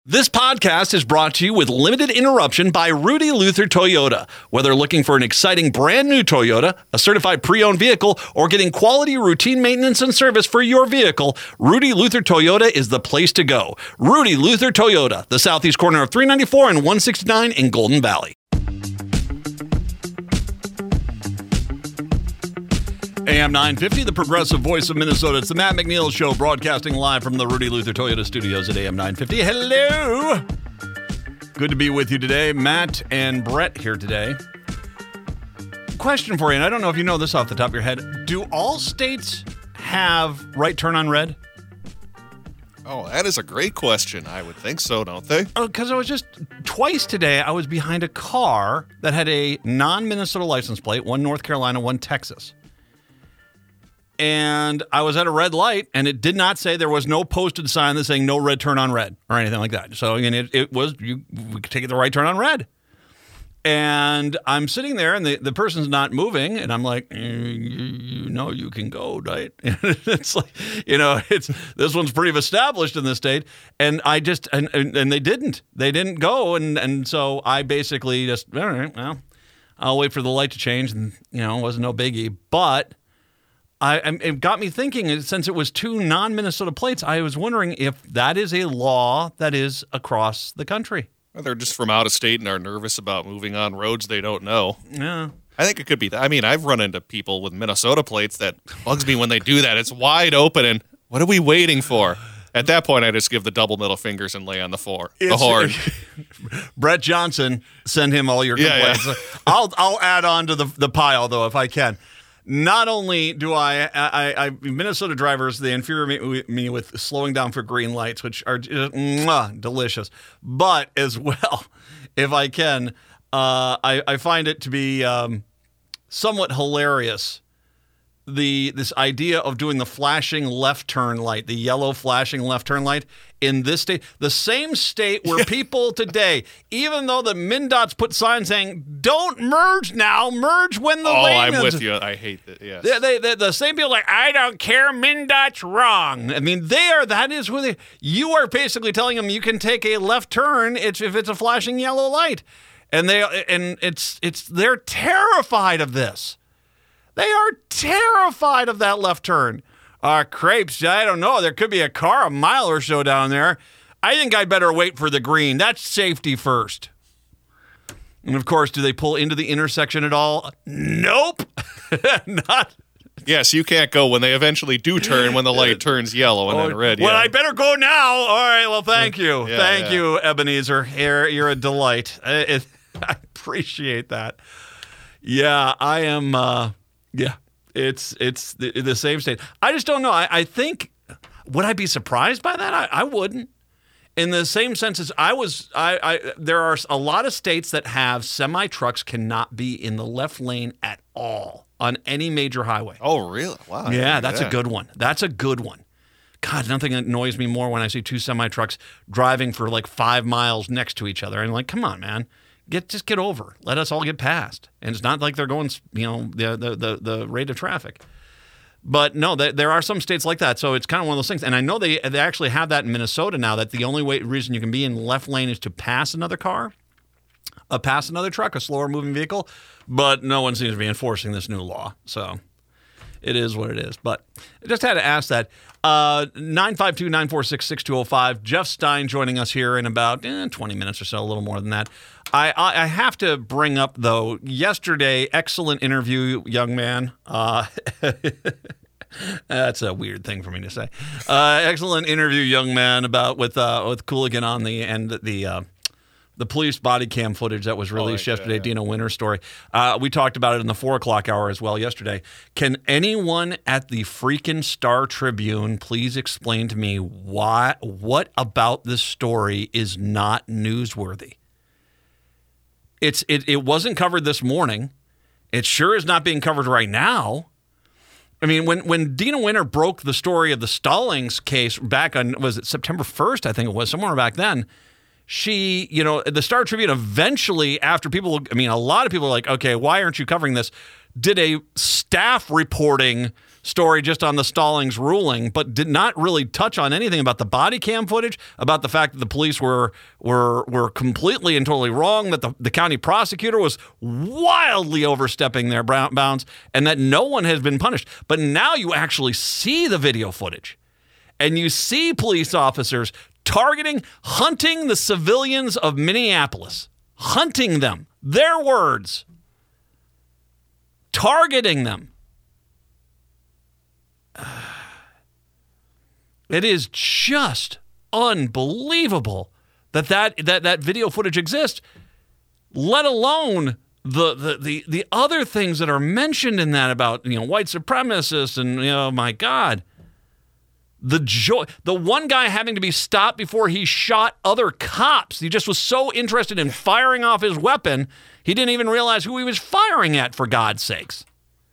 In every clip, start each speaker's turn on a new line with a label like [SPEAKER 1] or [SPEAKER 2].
[SPEAKER 1] This podcast is brought to you with limited interruption by Rudy Luther Toyota. Whether looking for an exciting brand new Toyota, a certified pre-owned vehicle, or getting quality routine maintenance and service for your vehicle, Rudy Luther Toyota is the place to go. Rudy Luther Toyota, the southeast corner of 394 and 169 in Golden Valley. AM 950, the progressive voice of Minnesota. It's the Matt McNeil Show, broadcasting live from the Rudy Luther Toyota studios at AM 950. Hello! Good to be with you today. Matt and Brett here today. Question for you, and I don't know if you know this off the top of your head. Do all states have right turn on red?
[SPEAKER 2] Oh, that is a great question. I would think so, don't they?
[SPEAKER 1] Because I was just twice today, I was behind a car that had a non-Minnesota license plate, one North Carolina, one Texas. And I was at a red light, and it did not say, there was no posted sign that saying no red turn on red or anything like that. So it was, we could take it the right turn on red. And I'm sitting there, and the person's not moving, and I'm like, you know you can go, right? It's like, this one's pretty established in this state. And I just, and they didn't go. And so I basically just, all right, well, I'll wait for the light to change. And, it wasn't no biggie. But it got me thinking, since it was two non-Minnesota plates, I was wondering if that is a law that is across the country.
[SPEAKER 2] Or they're just from out of state and are nervous about moving on roads they don't know.
[SPEAKER 1] Yeah.
[SPEAKER 2] I think it could be that. I mean, I've run into people with Minnesota plates that bugs me when they do that. It's wide open, and what are we waiting for? At that point, I just give the double middle fingers and lay on the horn.
[SPEAKER 1] Brett Johnson, send him all your complaints. Yeah. I'll add on to the pile, though, if I can. Not only do I Minnesota drivers, they infuriate me with slowing down for green lights, which are just, delicious. But as well, if I can, I find it to be somewhat hilarious. This idea of doing the flashing left turn light, the yellow flashing left turn light in this state, the same state where people today, even though the MnDOT's put signs saying, don't merge now, merge when the lane
[SPEAKER 2] I'm with you. I hate that, yes.
[SPEAKER 1] The same people are like, I don't care, MnDOT's wrong. I mean, that is who you are basically telling them you can take a left turn if it's a flashing yellow light. And they're terrified of this. They are terrified of that left turn. Crepes, I don't know. There could be a car a mile or so down there. I think I'd better wait for the green. That's safety first. And, of course, do they pull into the intersection at all? Nope. Not.
[SPEAKER 2] Yes, you can't go when they eventually do turn, when the light turns yellow and then red.
[SPEAKER 1] Well, I better go now. All right, well, thank you. Thank you, Ebenezer. You're a delight. I appreciate that. Yeah, I am... Yeah, it's the same state. I just don't know. I think, would I be surprised by that? I wouldn't. In the same sense as there are a lot of states that have semi-trucks cannot be in the left lane at all on any major highway.
[SPEAKER 2] Oh, really? Wow.
[SPEAKER 1] Yeah, that's a good one. That's a good one. God, nothing annoys me more when I see two semi-trucks driving for like 5 miles next to each other. And like, come on, man. Just get over. Let us all get past. And it's not like they're going, the rate of traffic. But no, there are some states like that. So it's kind of one of those things. And I know they actually have that in Minnesota now, that the only reason you can be in the left lane is to pass another car, pass another truck, a slower moving vehicle. But no one seems to be enforcing this new law. So it is what it is. But I just had to ask that. 952-946-6205. Jeff Stein joining us here in about 20 minutes or so, a little more than that. I have to bring up, though, yesterday, excellent interview, young man. That's a weird thing for me to say. Excellent interview, young man, with Cooligan on the police body cam footage that was released yesterday, Dina Winter's story. We talked about it in the 4 o'clock hour as well yesterday. Can anyone at the freaking Star Tribune please explain to me what about this story is not newsworthy? It wasn't covered this morning. It sure is not being covered right now. I mean, when Dina Winter broke the story of the Stallings case back on, was it September 1st, I think it was, somewhere back then, she, the Star Tribune eventually, after people, a lot of people are like, okay, why aren't you covering this? Did a staff reporting story just on the Stallings ruling, but did not really touch on anything about the body cam footage, about the fact that the police were completely and totally wrong, that the county prosecutor was wildly overstepping their bounds, and that no one has been punished. But now you actually see the video footage, and you see police officers hunting the civilians of Minneapolis, hunting them, their words, targeting them. It is just unbelievable that video footage exists, let alone the other things that are mentioned in that about, white supremacists and, my God. The one guy having to be stopped before he shot other cops. He just was so interested in firing off his weapon, he didn't even realize who he was firing at, for God's sakes.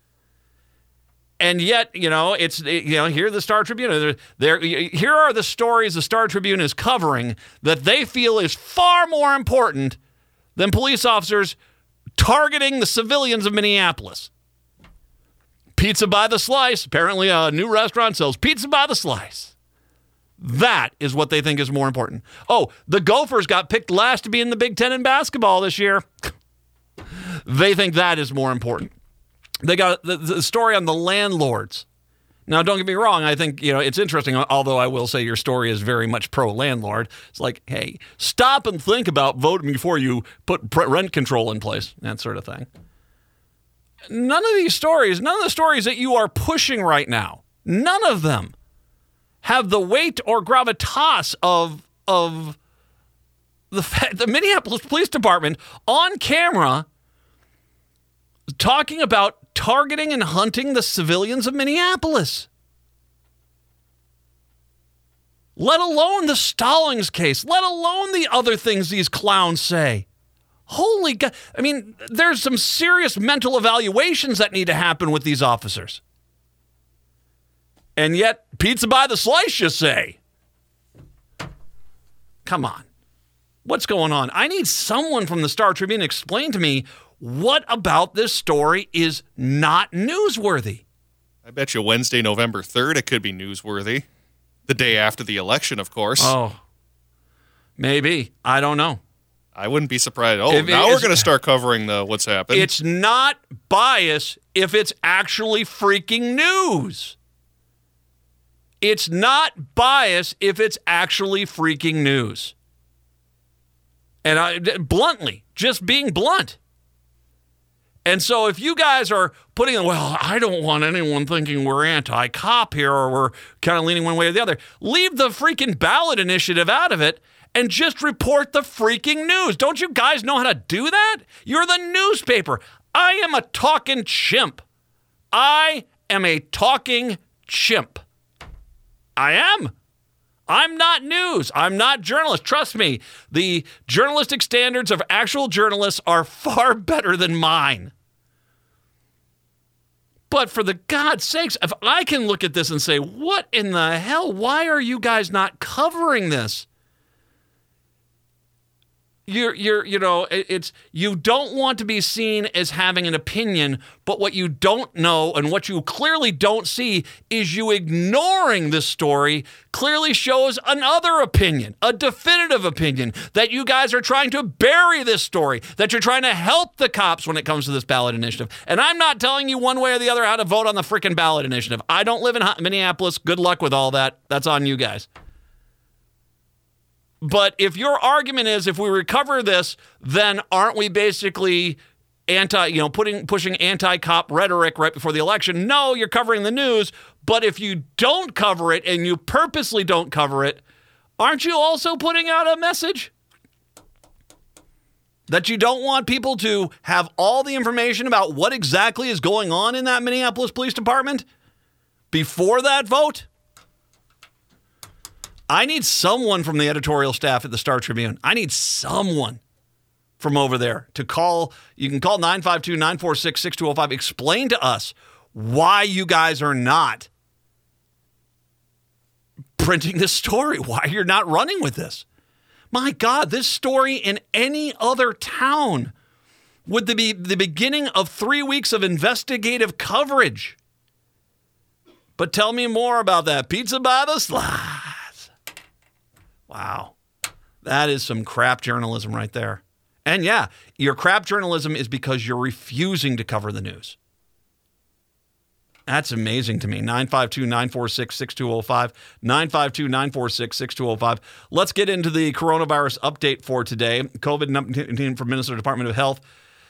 [SPEAKER 1] And yet, it's here the Star Tribune. Here are the stories the Star Tribune is covering that they feel is far more important than police officers targeting the civilians of Minneapolis. Pizza by the slice. Apparently, a new restaurant sells pizza by the slice. That is what they think is more important. Oh, the Gophers got picked last to be in the Big Ten in basketball this year. They think that is more important. They got the story on the landlords. Now, don't get me wrong. I think, it's interesting, although I will say your story is very much pro-landlord. It's like, hey, stop and think about voting before you put rent control in place, that sort of thing. None of the stories that you are pushing right now, none of them have the weight or gravitas of the Minneapolis Police Department on camera talking about targeting and hunting the civilians of Minneapolis. Let alone the Stallings case, let alone the other things these clowns say. Holy God. I mean, there's some serious mental evaluations that need to happen with these officers. And yet, pizza by the slice, you say. Come on. What's going on? I need someone from the Star Tribune to explain to me what about this story is not newsworthy.
[SPEAKER 2] I bet you Wednesday, November 3rd, it could be newsworthy. The day after the election, of course.
[SPEAKER 1] Oh, maybe. I don't know.
[SPEAKER 2] I wouldn't be surprised. Now we're going to start covering what's happened.
[SPEAKER 1] It's not bias if it's actually freaking news. It's not bias if it's actually freaking news. And bluntly, just being blunt. And so if you guys are putting, I don't want anyone thinking we're anti-cop here or we're kind of leaning one way or the other, leave the freaking ballot initiative out of it and just report the freaking news. Don't you guys know how to do that? You're the newspaper. I am a talking chimp. I am a talking chimp. I am. I'm not news. I'm not journalist. Trust me, the journalistic standards of actual journalists are far better than mine. But for the God's sakes, if I can look at this and say, what in the hell? Why are you guys not covering this? You don't want to be seen as having an opinion, but what you don't know and what you clearly don't see is you ignoring this story clearly shows another opinion, a definitive opinion, that you guys are trying to bury this story, that you're trying to help the cops when it comes to this ballot initiative. And I'm not telling you one way or the other how to vote on the freaking ballot initiative. I don't live in Minneapolis. Good luck with all that. That's on you guys. But if your argument is if we recover this, then aren't we basically pushing anti-cop rhetoric right before the election? No, you're covering the news. But if you don't cover it and you purposely don't cover it, aren't you also putting out a message that you don't want people to have all the information about what exactly is going on in that Minneapolis Police Department before that vote? I need someone from the editorial staff at the Star Tribune. I need someone from over there to call. You can call 952-946-6205. Explain to us why you guys are not printing this story, why you're not running with this. My God, this story in any other town would be the beginning of 3 weeks of investigative coverage. But tell me more about that pizza by the slice. Wow. That is some crap journalism right there. And yeah, your crap journalism is because you're refusing to cover the news. That's amazing to me. 952-946-6205. 952-946-6205. Let's get into the coronavirus update for today. COVID-19 from Minnesota Department of Health.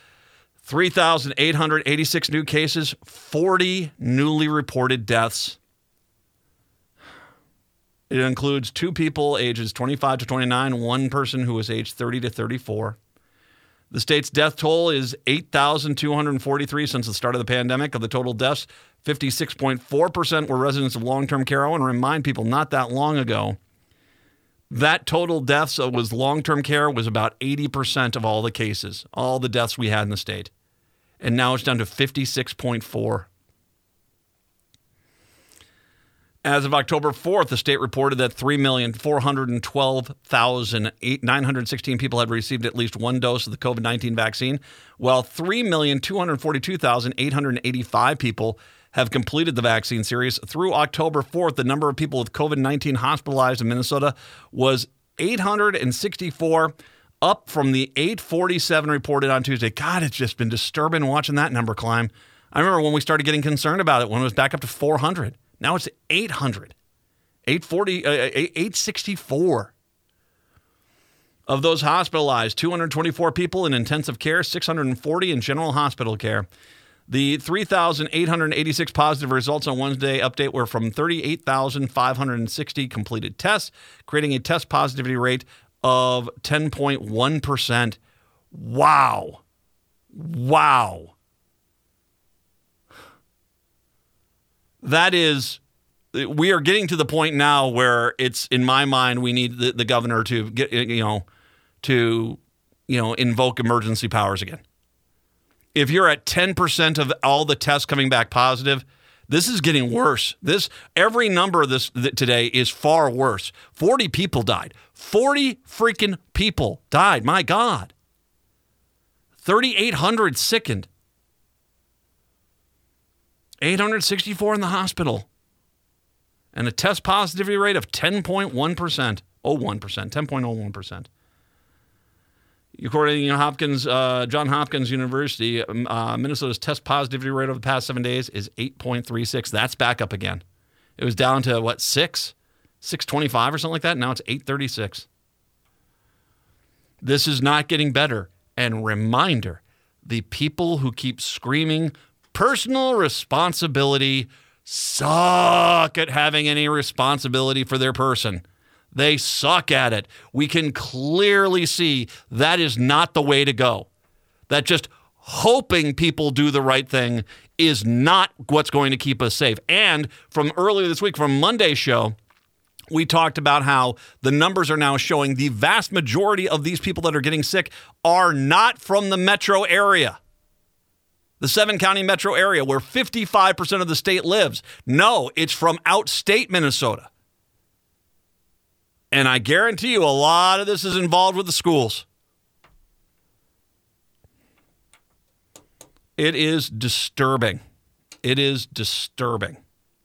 [SPEAKER 1] 3,886 new cases, 40 newly reported deaths. It includes 2 people ages 25 to 29, 1 person who was aged 30 to 34. The state's death toll is 8,243 since the start of the pandemic. Of the total deaths, 56.4% were residents of long-term care. I want to remind people, not that long ago, that total deaths was long-term care was about 80% of all the cases, all the deaths we had in the state. And now it's down to 56.4%. As of October 4th, the state reported that 3,412,916 people had received at least 1 dose of the COVID-19 vaccine, while 3,242,885 people have completed the vaccine series. Through October 4th, the number of people with COVID-19 hospitalized in Minnesota was 864, up from the 847 reported on Tuesday. God, it's just been disturbing watching that number climb. I remember when we started getting concerned about it when it was back up to 400. Now it's 800, 864. Of those hospitalized, 224 people in intensive care, 640 in general hospital care. The 3,886 positive results on Wednesday update were from 38,560 completed tests, creating a test positivity rate of 10.1%. Wow. Wow. That is, we are getting to the point now where it's, in my mind, we need the governor to get, invoke emergency powers again. If you're at 10% of all the tests coming back positive, this is getting worse. Every number of this today is far worse. 40 people died. 40 freaking people died. My God. 3,800 sickened. 864 in the hospital. And a test positivity rate of 10.1%. 10.01%. According to Johns Hopkins University, Minnesota's test positivity rate over the past 7 days is 8.36. That's back up again. It was down to, 625 or something like that? Now it's 836. This is not getting better. And reminder, the people who keep screaming personal responsibility suck at having any responsibility for their person. They suck at it. We can clearly see that is not the way to go. That just hoping people do the right thing is not what's going to keep us safe. And from earlier this week, from Monday's show, we talked about how the numbers are now showing the vast majority of these people that are getting sick are not from the metro area. The 7-county metro area where 55% of the state lives. No, it's from outstate Minnesota. And I guarantee you a lot of this is involved with the schools. It is disturbing. It is disturbing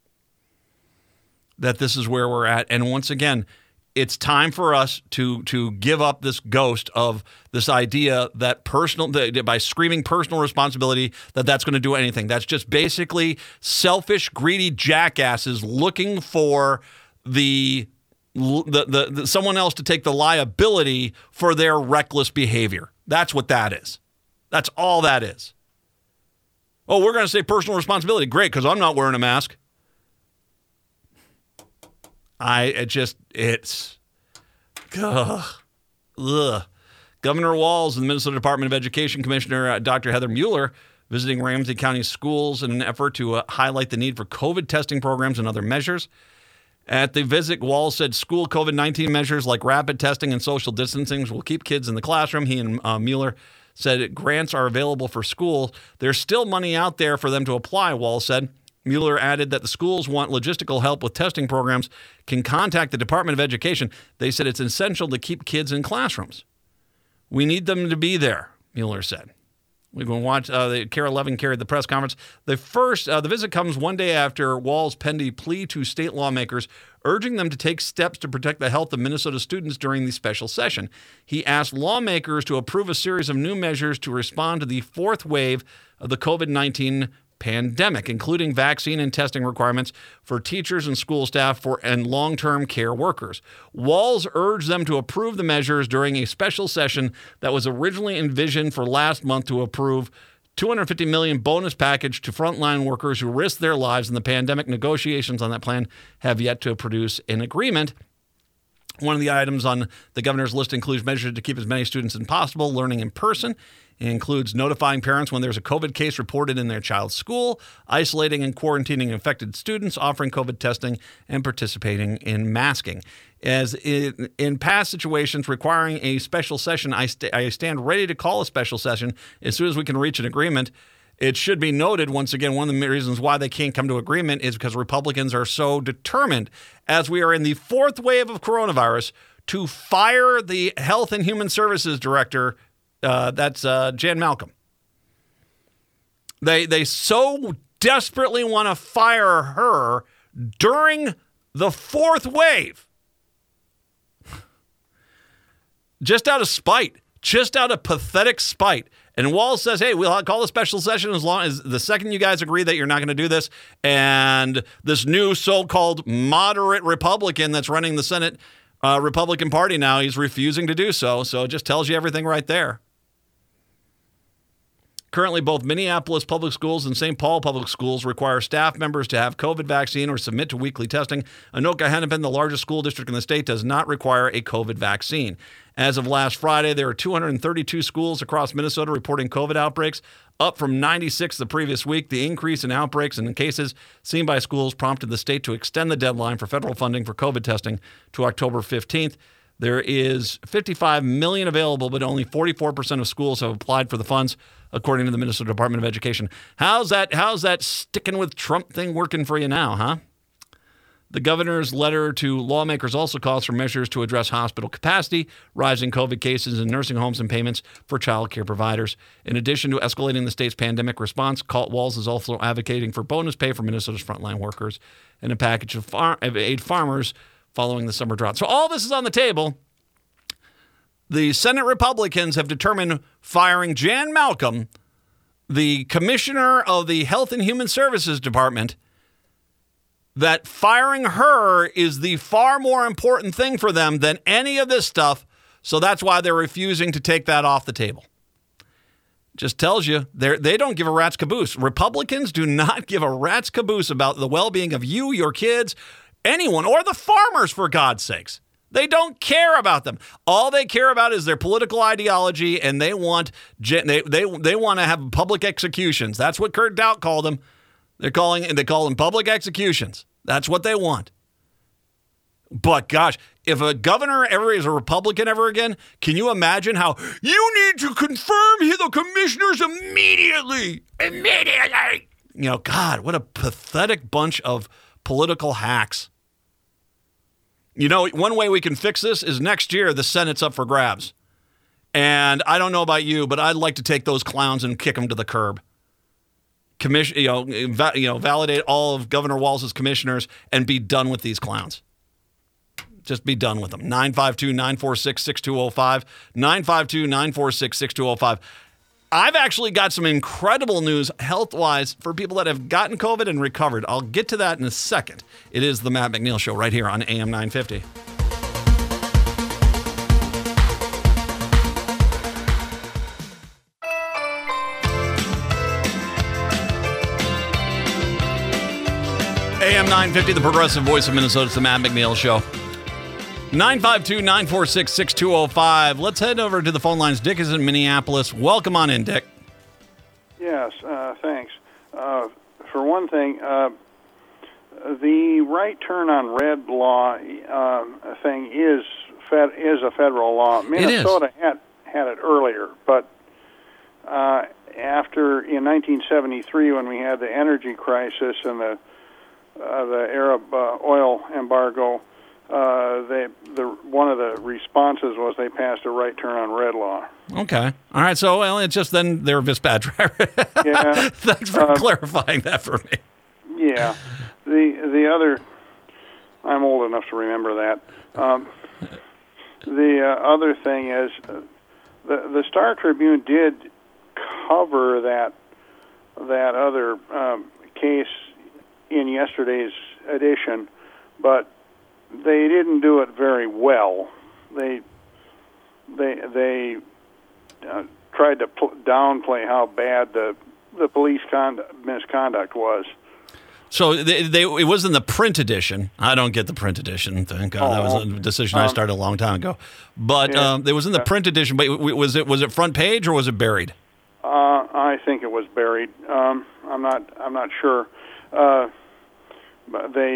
[SPEAKER 1] that this is where we're at. And once again, it's time for us to give up this ghost of this idea that by screaming personal responsibility, that's going to do anything. That's just basically selfish, greedy jackasses looking for the someone else to take the liability for their reckless behavior. That's what that is. That's all that is. Oh, we're going to say personal responsibility. Great, because I'm not wearing a mask. Ugh. Governor Walz and the Minnesota Department of Education Commissioner Dr. Heather Mueller visiting Ramsey County schools in an effort to highlight the need for COVID testing programs and other measures. At the visit, Walz said school COVID-19 measures like rapid testing and social distancing will keep kids in the classroom. He and Mueller said grants are available for schools. There's still money out there for them to apply, Walz said. Mueller added that the schools want logistical help with testing programs, can contact the Department of Education. They said it's essential to keep kids in classrooms. We need them to be there, Mueller said. We can watch. Kara Levin carried the press conference. The visit comes one day after Walz penned a plea to state lawmakers, urging them to take steps to protect the health of Minnesota students during the special session. He asked lawmakers to approve a series of new measures to respond to the fourth wave of the COVID-19 pandemic, including vaccine and testing requirements for teachers and school staff and long-term care workers. Walz urged them to approve the measures during a special session that was originally envisioned for last month to approve $250 million bonus package to frontline workers who risked their lives in the pandemic. Negotiations on that plan have yet to produce an agreement. One of the items on the governor's list includes measures to keep as many students as possible learning in person. It includes notifying parents when there's a COVID case reported in their child's school, isolating and quarantining infected students, offering COVID testing, and participating in masking. As in past situations requiring a special session, I stand ready to call a special session as soon as we can reach an agreement. It should be noted, once again, one of the reasons why they can't come to agreement is because Republicans are so determined, as we are in the fourth wave of coronavirus, to fire the Health and Human Services Director. That's Jan Malcolm. They so desperately want to fire her during the fourth wave. Just out of spite, just out of pathetic spite. And Walz says, hey, we'll call a special session as long as the second you guys agree that you're not going to do this. And this new so-called moderate Republican that's running the Senate Republican Party now, he's refusing to do so. So it just tells you everything right there. Currently, both Minneapolis Public Schools and St. Paul Public Schools require staff members to have COVID vaccine or submit to weekly testing. Anoka-Hennepin, the largest school district in the state, does not require a COVID vaccine. As of last Friday, there are 232 schools across Minnesota reporting COVID outbreaks, up from 96 the previous week. The increase in outbreaks and in cases seen by schools prompted the state to extend the deadline for federal funding for COVID testing to October 15th. There is $55 million available, but only 44% of schools have applied for the funds, according to the Minnesota Department of Education. How's that sticking with Trump thing working for you now, huh? The governor's letter to lawmakers also calls for measures to address hospital capacity, rising COVID cases in nursing homes, and payments for child care providers. In addition to escalating the state's pandemic response, Walz is also advocating for bonus pay for Minnesota's frontline workers and a package of aid farmers following the summer drought. So all this is on the table. The Senate Republicans have determined firing Jan Malcolm, the commissioner of the Health and Human Services Department, that firing her is the far more important thing for them than any of this stuff. So that's why they're refusing to take that off the table. Just tells you they don't give a rat's caboose. Republicans do not give a rat's caboose about the well-being of you, your kids, anyone, or the farmers, for God's sakes. They don't care about them. All they care about is their political ideology, and they want to have public executions. That's what Kurt Daudt called them. They call them public executions. That's what they want. But gosh, if a governor ever is a Republican ever again, can you imagine how you need to confirm the commissioners immediately? Immediately. You know, God, what a pathetic bunch of political hacks. You know, one way we can fix this is next year the Senate's up for grabs. And I don't know about you, but I'd like to take those clowns and kick them to the curb. Validate all of Governor Walz's commissioners and be done with these clowns. Just be done with them. 952-946-6205. 952-946-6205. I've actually got some incredible news health-wise for people that have gotten COVID and recovered. I'll get to that in a second. It is the Matt McNeil Show right here on AM 950. AM 950, the progressive voice of Minnesota. It's the Matt McNeil Show. 952-946-6205. Let's head over to the phone lines. Dick is in Minneapolis. Welcome on in, Dick.
[SPEAKER 3] Yes, thanks. For one thing, the right turn on red law thing is a federal law. Minnesota had it earlier, but after in 1973 when we had the energy crisis and the Arab oil embargo, one of the responses was they passed a right turn on red law.
[SPEAKER 1] Okay. All right. So, well, it's just then they're a bad driver.
[SPEAKER 3] Yeah.
[SPEAKER 1] Thanks for clarifying that for me.
[SPEAKER 3] Yeah. The other, I'm old enough to remember that. The other thing is, the Star Tribune did cover that other case in yesterday's edition, but they didn't do it very well. They tried to downplay how bad the police misconduct was.
[SPEAKER 1] So it was in the print edition. I don't get the print edition thing. That was a decision I started a long time ago. But it was in the print edition. But was it front page or was it buried?
[SPEAKER 3] I think it was buried. I'm not sure. But they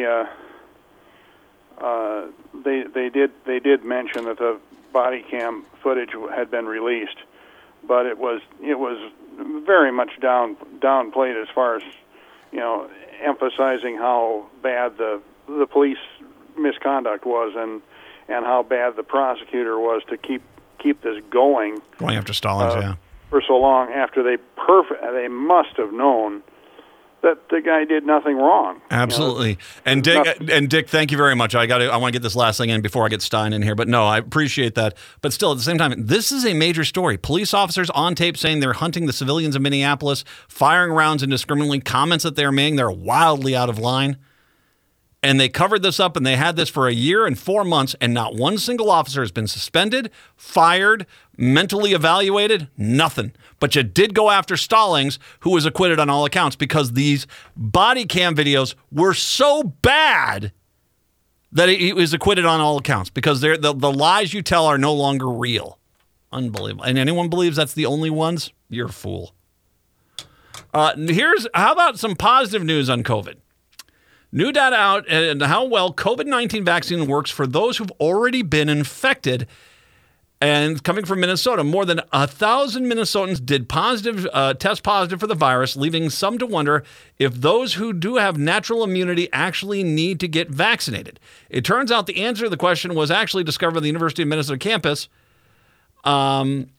[SPEAKER 3] did mention that the body cam footage had been released, but it was very much downplayed as far as, emphasizing how bad the police misconduct was and how bad the prosecutor was to keep this going
[SPEAKER 1] after Stallings,
[SPEAKER 3] for so long after they must have known that the guy did nothing wrong.
[SPEAKER 1] Absolutely. And Dick, thank you very much. I want to get this last thing in before I get Stein in here. But no, I appreciate that. But still, at the same time, this is a major story. Police officers on tape saying they're hunting the civilians in Minneapolis, firing rounds indiscriminately, comments that they're making, they're wildly out of line. And they covered this up, and they had this for a year and 4 months, and not one single officer has been suspended, fired, mentally evaluated, nothing. But you did go after Stallings, who was acquitted on all accounts, because these body cam videos were so bad that he was acquitted on all accounts, because the lies you tell are no longer real. Unbelievable. And anyone believes that's the only ones? You're a fool. How about some positive news on COVID? New data out and how well COVID-19 vaccine works for those who've already been infected. And coming from Minnesota, more than 1,000 Minnesotans did test positive for the virus, leaving some to wonder if those who do have natural immunity actually need to get vaccinated. It turns out the answer to the question was actually discovered at the University of Minnesota campus. Dr.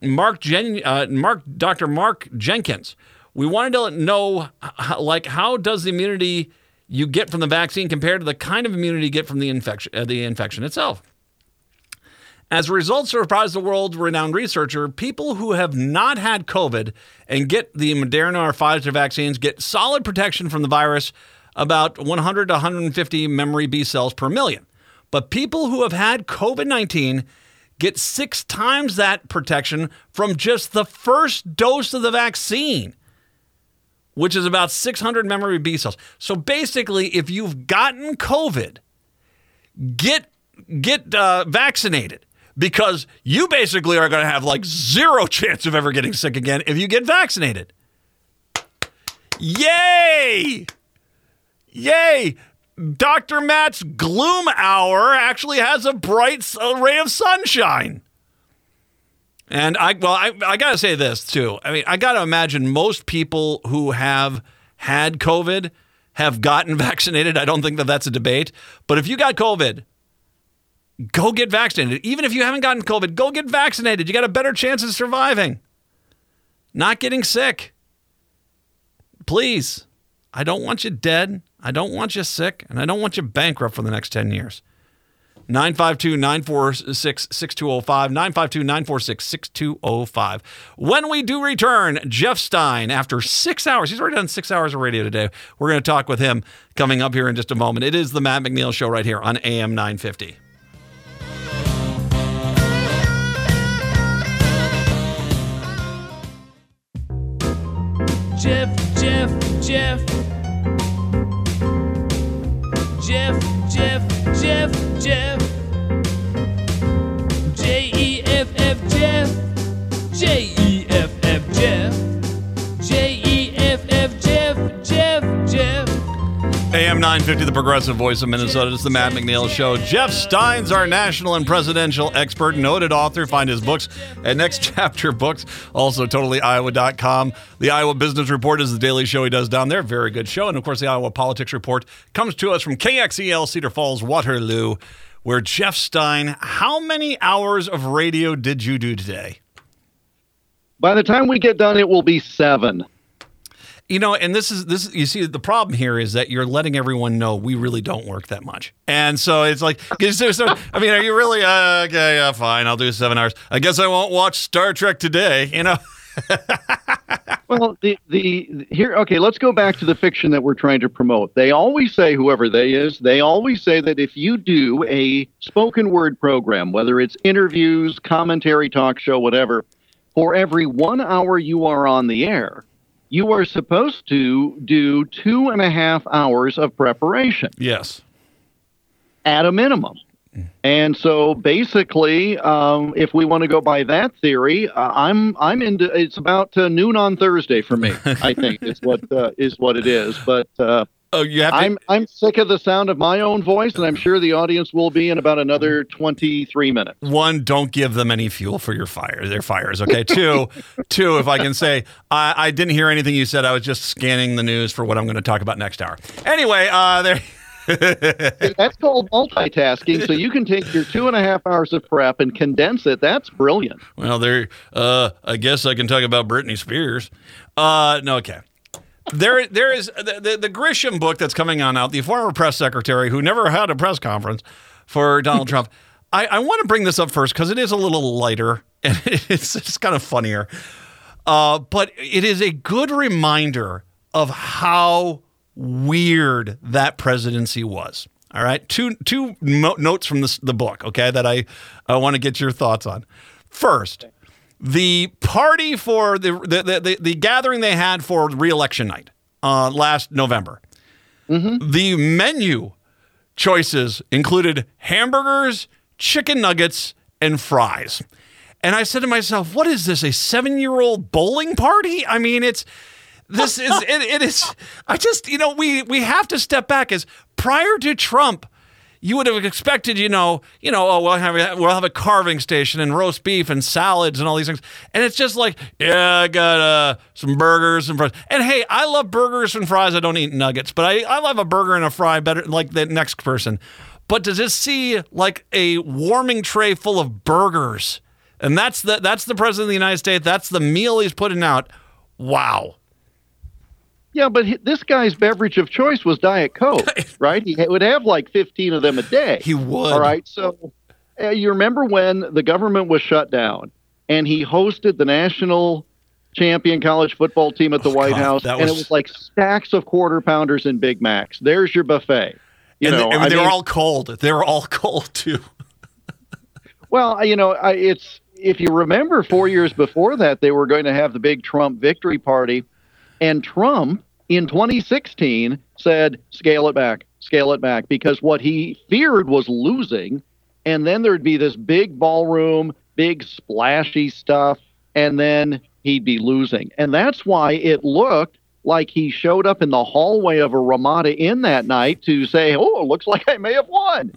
[SPEAKER 1] Mark Jenkins. We wanted to know, how does the immunity you get from the vaccine compared to the kind of immunity you get from the infection itself. As a result, surprised the world-renowned researcher, people who have not had COVID and get the Moderna or Pfizer vaccines get solid protection from the virus, about 100 to 150 memory B cells per million. But people who have had COVID-19 get 6 times that protection from just the first dose of the vaccine, which is about 600 memory B cells. So basically, if you've gotten COVID, get vaccinated, because you basically are going to have like 0 chance of ever getting sick again if you get vaccinated. Yay! Yay! Dr. Matt's gloom hour actually has a bright ray of sunshine. And I got to say this, too. I mean, I got to imagine most people who have had COVID have gotten vaccinated. I don't think that that's a debate. But if you got COVID, go get vaccinated. Even if you haven't gotten COVID, go get vaccinated. You got a better chance of surviving, not getting sick. Please. I don't want you dead. I don't want you sick. And I don't want you bankrupt for the next 10 years. 952-946-6205, 952-946-6205. When we do return, Jeff Stein, after 6 hours, he's already done 6 hours of radio today. We're going to talk with him coming up here in just a moment. It is the Matt McNeil Show right here on AM 950.
[SPEAKER 4] Jeff. J-E-F-F Jeff. J-E-F-F Jeff. J-E-F-F Jeff.
[SPEAKER 1] AM 950, the progressive voice of Minnesota. It's the Matt McNeil Show. Jeff Stein's our national and presidential expert, noted author. Find his books at Next Chapter Books. Also, totallyiowa.com. The Iowa Business Report is the daily show he does down there. Very good show. And, of course, the Iowa Politics Report comes to us from KXEL Cedar Falls, Waterloo. where Jeff Stein, how many hours of radio did you do today?
[SPEAKER 4] By the time we get done, it will be 7.
[SPEAKER 1] And this you see, the problem here is that you're letting everyone know we really don't work that much. And so it's like, are you really, okay, yeah, fine, I'll do 7 hours. I guess I won't watch Star Trek today,
[SPEAKER 4] Well, let's go back to the fiction that we're trying to promote. They always say, whoever they always say that if you do a spoken word program, whether it's interviews, commentary, talk show, whatever, for every 1 hour you are on the air, you are supposed to do 2.5 hours of preparation.
[SPEAKER 1] Yes.
[SPEAKER 4] At a minimum. And so basically, if we want to go by that theory, I'm into. It's about noon on Thursday for me. I think is what it is. But I'm sick of the sound of my own voice, and I'm sure the audience will be in about another 23 minutes.
[SPEAKER 1] 1, don't give them any fuel for their fires. Okay. 2, if I can say, I didn't hear anything you said. I was just scanning the news for what I'm going to talk about next hour. Anyway, there.
[SPEAKER 4] That's called multitasking. So you can take your 2.5 hours of prep and condense it. That's brilliant.
[SPEAKER 1] Well, I guess I can talk about Britney Spears. No, okay. There is the Grisham book that's coming on out. The former press secretary who never had a press conference for Donald Trump. I want to bring this up first because it is a little lighter and it's kind of funnier. But it is a good reminder of how weird that presidency was. All right. Two notes from the book, okay, that I want to get your thoughts on. First, the party for the gathering they had for re-election night last November. Mm-hmm. The menu choices included hamburgers, chicken nuggets, and fries. And I said to myself, what is this, a 7-year-old bowling party? I mean, it is. I just, we have to step back. As prior to Trump, you would have expected, we'll have a carving station and roast beef and salads and all these things. And it's just like, yeah, I got some burgers and fries. And hey, I love burgers and fries. I don't eat nuggets, but I love a burger and a fry better like the next person. But to just see like a warming tray full of burgers, and that's the president of the United States. That's the meal he's putting out. Wow.
[SPEAKER 4] Yeah, but this guy's beverage of choice was Diet Coke, right? He would have like 15 of them a day.
[SPEAKER 1] He would.
[SPEAKER 4] All right. So you remember when the government was shut down and he hosted the national champion college football team at the White House, and it was like stacks of Quarter Pounders and Big Macs. There's your buffet.
[SPEAKER 1] They were all cold. They were all cold, too.
[SPEAKER 4] Well, it's if you remember 4 years before that, they were going to have the big Trump victory party. And Trump, in 2016, said, scale it back, because what he feared was losing. And then there'd be this big ballroom, big splashy stuff, and then he'd be losing. And that's why it looked like he showed up in the hallway of a Ramada Inn that night to say, oh, it looks like I may have won.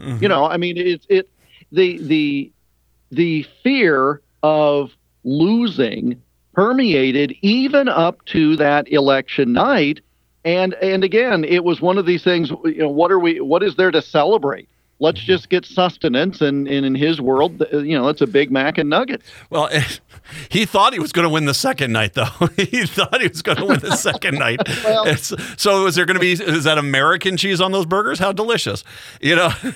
[SPEAKER 4] Mm-hmm. The fear of losing permeated even up to that election night. And again, it was one of these things, what is there to celebrate? Let's just get sustenance. And in his world, it's a Big Mac and nuggets.
[SPEAKER 1] Well, he thought he was going to win the second night, though. He thought he was going to win the second night. Well, so is that American cheese on those burgers? How delicious. You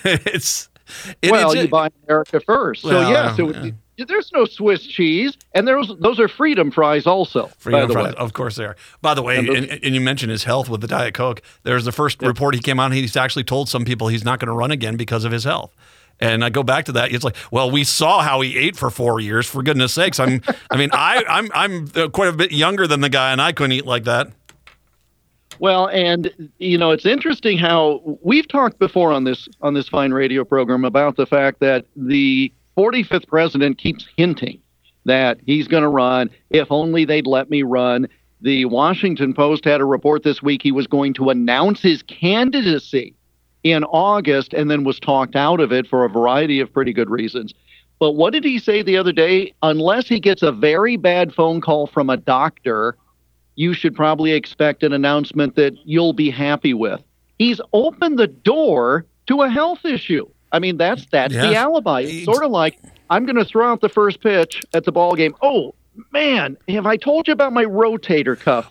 [SPEAKER 4] buy America first. So yes, there's no Swiss cheese, and those are Freedom fries also.
[SPEAKER 1] Freedom fries, of course they are. By the way, and you mentioned his health with the Diet Coke. There's the first report he came out, and he's actually told some people he's not going to run again because of his health. And I go back to that. It's like, well, we saw how he ate for 4 years. For goodness sakes, I'm quite a bit younger than the guy, and I couldn't eat like that.
[SPEAKER 4] Well, and it's interesting how we've talked before on this fine radio program about the fact that the 45th president keeps hinting that he's going to run. If only they'd let me run. The Washington Post had a report this week he was going to announce his candidacy in August and then was talked out of it for a variety of pretty good reasons. But what did he say the other day? Unless he gets a very bad phone call from a doctor, you should probably expect an announcement that you'll be happy with. He's opened the door to a health issue. I mean, that's the alibi. It's sort of like, I'm going to throw out the first pitch at the ball game. Oh, man, have I told you about my rotator cuff?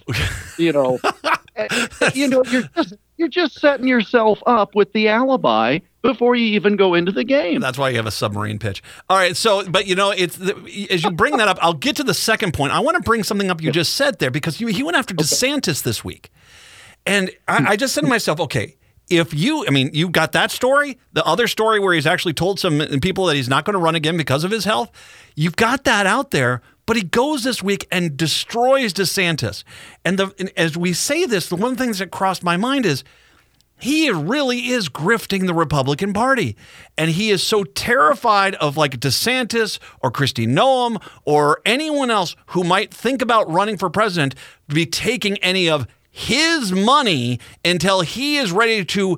[SPEAKER 4] You're just setting yourself up with the alibi before you even go into the game.
[SPEAKER 1] That's why you have a submarine pitch. All right, so, but as you bring that up, I'll get to the second point. I want to bring something up you just said there, because he went after DeSantis this week. And I just said to myself, okay, if you got that story, the other story where he's actually told some people that he's not going to run again because of his health, you've got that out there, but he goes this week and destroys DeSantis. And as we say this, the one thing that crossed my mind is he really is grifting the Republican Party. And he is so terrified of like DeSantis or Kristi Noem or anyone else who might think about running for president to be taking any of his money until he is ready to,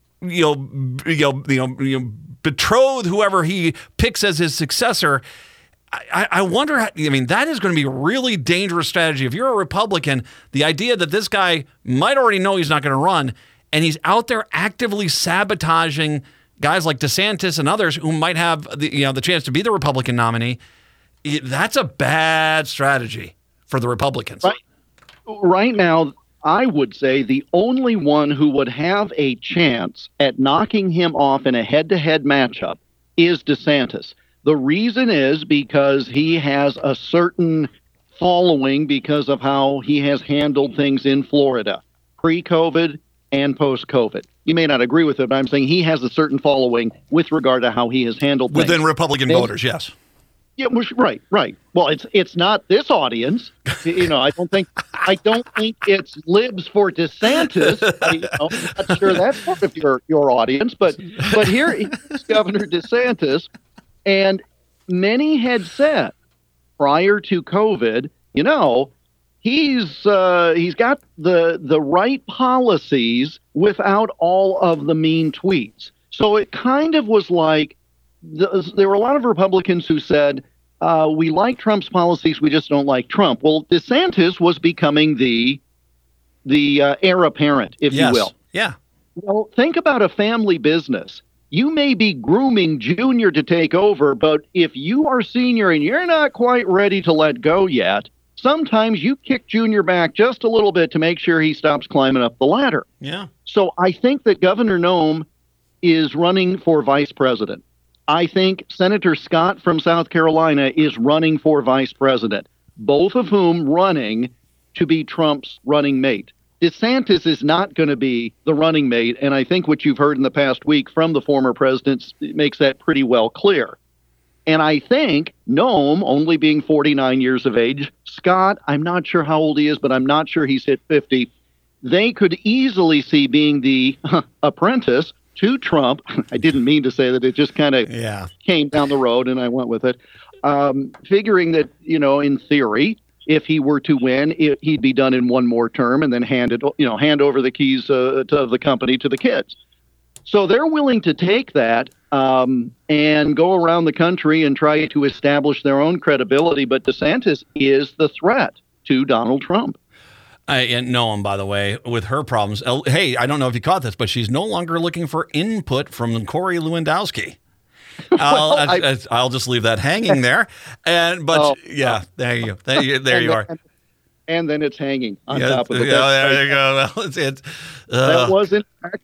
[SPEAKER 1] betroth whoever he picks as his successor. I wonder, that is going to be a really dangerous strategy. If you're a Republican, the idea that this guy might already know he's not going to run, and he's out there actively sabotaging guys like DeSantis and others who might have the chance to be the Republican nominee, that's a bad strategy for the Republicans.
[SPEAKER 4] Right now, I would say the only one who would have a chance at knocking him off in a head-to-head matchup is DeSantis. The reason is because he has a certain following because of how he has handled things in Florida, pre-COVID and post-COVID. You may not agree with it, but I'm saying he has a certain following with regard to how he has handled things.
[SPEAKER 1] Within Republican voters, yes.
[SPEAKER 4] Yeah, right. Well, it's not this audience. I don't think it's libs for DeSantis. I'm not sure that's part of your audience, but here's Governor DeSantis, and many had said prior to COVID, he's got the right policies without all of the mean tweets. So it kind of was like there were a lot of Republicans who said, we like Trump's policies, we just don't like Trump. Well, DeSantis was becoming the heir apparent, if you will.
[SPEAKER 1] Yeah.
[SPEAKER 4] Well, think about a family business. You may be grooming Junior to take over, but if you are Senior and you're not quite ready to let go yet, sometimes you kick Junior back just a little bit to make sure he stops climbing up the ladder.
[SPEAKER 1] Yeah.
[SPEAKER 4] So I think that Governor Noem is running for vice president. I think Senator Scott from South Carolina is running for vice president, both of whom running to be Trump's running mate. DeSantis is not going to be the running mate, and I think what you've heard in the past week from the former presidents makes that pretty well clear. And I think Noem, only being 49 years of age, Scott, I'm not sure how old he is, but I'm not sure he's hit 50. They could easily see being the apprentice to Trump. I didn't mean to say that, it just kind of came down the road and I went with it. Figuring that, in theory, if he were to win, he'd be done in one more term and then hand over the keys to the company to the kids. So they're willing to take that and go around the country and try to establish their own credibility. But DeSantis is the threat to Donald Trump.
[SPEAKER 1] And Noem, by the way, with her problems. Hey, I don't know if you caught this, but she's no longer looking for input from Corey Lewandowski. I'll just leave that hanging there. There you go. There you are.
[SPEAKER 4] And then it's hanging on top of it.
[SPEAKER 1] Yeah, there you go. Well,
[SPEAKER 4] that was in fact.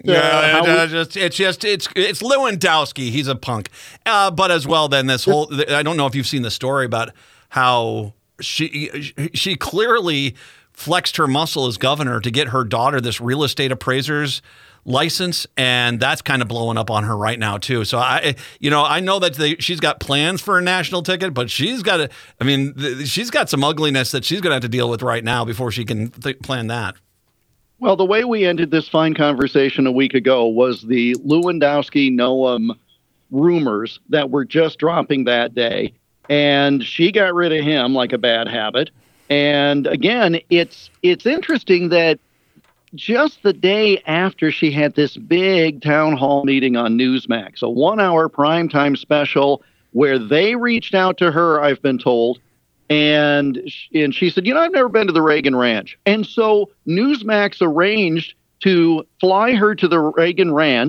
[SPEAKER 1] It's Lewandowski. He's a punk. But as well, then this whole. I don't know if you've seen the story about how she clearly flexed her muscle as governor to get her daughter this real estate appraiser's license, and that's kind of blowing up on her right now too. So I know that she's got plans for a national ticket, but she's got she's got some ugliness that she's going to have to deal with right now before she can plan that.
[SPEAKER 4] Well, the way we ended this fine conversation a week ago was the Lewandowski-Noem rumors that were just dropping that day, and she got rid of him like a bad habit. And again, it's interesting that just the day after she had this big town hall meeting on Newsmax, a 1-hour primetime special where they reached out to her, I've been told, and she said, I've never been to the Reagan Ranch. And so Newsmax arranged to fly her to the Reagan Ranch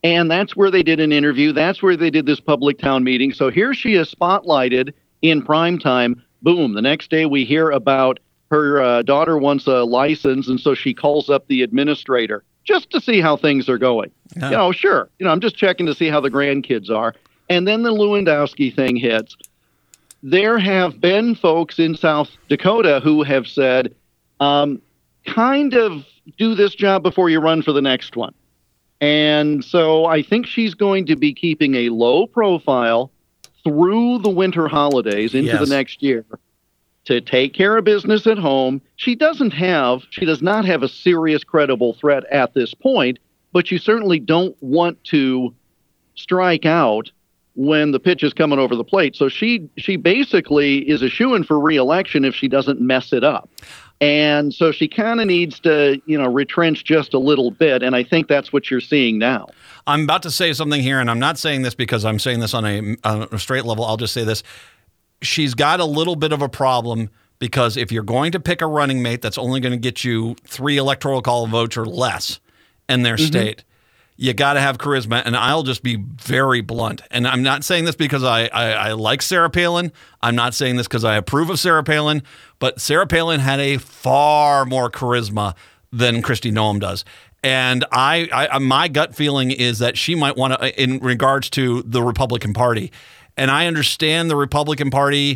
[SPEAKER 4] And that's where they did an interview. That's where they did this public town meeting. So here she is spotlighted in prime time. Boom. The next day we hear about her daughter wants a license, and so she calls up the administrator just to see how things are going. Yeah. Sure. I'm just checking to see how the grandkids are. And then the Lewandowski thing hits. There have been folks in South Dakota who have said, kind of do this job before you run for the next one. And so I think she's going to be keeping a low profile through the winter holidays into the next year to take care of business at home. She does not have a serious, credible threat at this point, but you certainly don't want to strike out when the pitch is coming over the plate. So she basically is a shoo-in for re-election if she doesn't mess it up. And so she kind of needs to, retrench just a little bit. And I think that's what you're seeing now.
[SPEAKER 1] I'm about to say something here, and I'm not saying this because I'm saying this on a straight level. I'll just say this. She's got a little bit of a problem because if you're going to pick a running mate that's only going to get you 3 electoral college votes or less in their state, you got to have charisma. And I'll just be very blunt. And I'm not saying this because I like Sarah Palin. I'm not saying this because I approve of Sarah Palin. But Sarah Palin had a far more charisma than Kristi Noem does. And my gut feeling is that she might want to, in regards to the Republican Party. And I understand the Republican Party,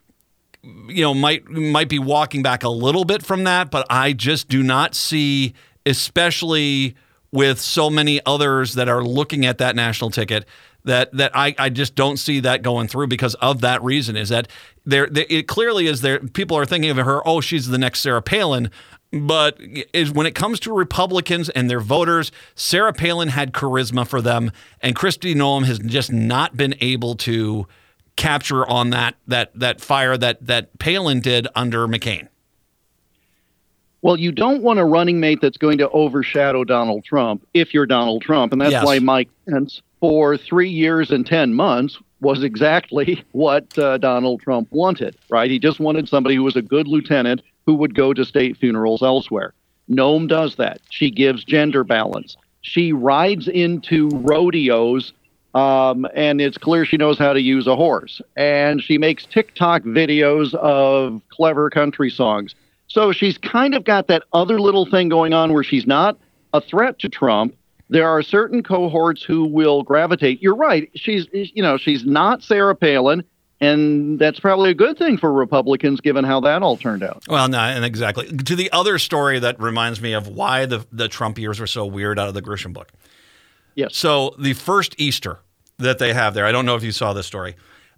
[SPEAKER 1] might be walking back a little bit from that. But I just do not see, especially with so many others that are looking at that national ticket, that I just don't see that going through because of that reason. Is that it clearly is there. People are thinking of her, oh, she's the next Sarah Palin. But when it comes to Republicans and their voters, Sarah Palin had charisma for them, and Kristi Noem has just not been able to capture on that fire that Palin did under McCain.
[SPEAKER 4] Well, you don't want a running mate that's going to overshadow Donald Trump if you're Donald Trump. And that's why Mike Pence, for 3 years and 10 months, was exactly what Donald Trump wanted, right? He just wanted somebody who was a good lieutenant who would go to state funerals elsewhere. Noem does that. She gives gender balance. She rides into rodeos, and it's clear she knows how to use a horse. And she makes TikTok videos of clever country songs. So she's kind of got that other little thing going on where she's not a threat to Trump. There are certain cohorts who will gravitate. You're right. She's not Sarah Palin, and that's probably a good thing for Republicans given how that all turned out.
[SPEAKER 1] Well, no, and exactly. To the other story that reminds me of why the Trump years were so weird out of the Grisham book.
[SPEAKER 4] Yes.
[SPEAKER 1] So the first Easter that they have there, I don't know if you saw this story.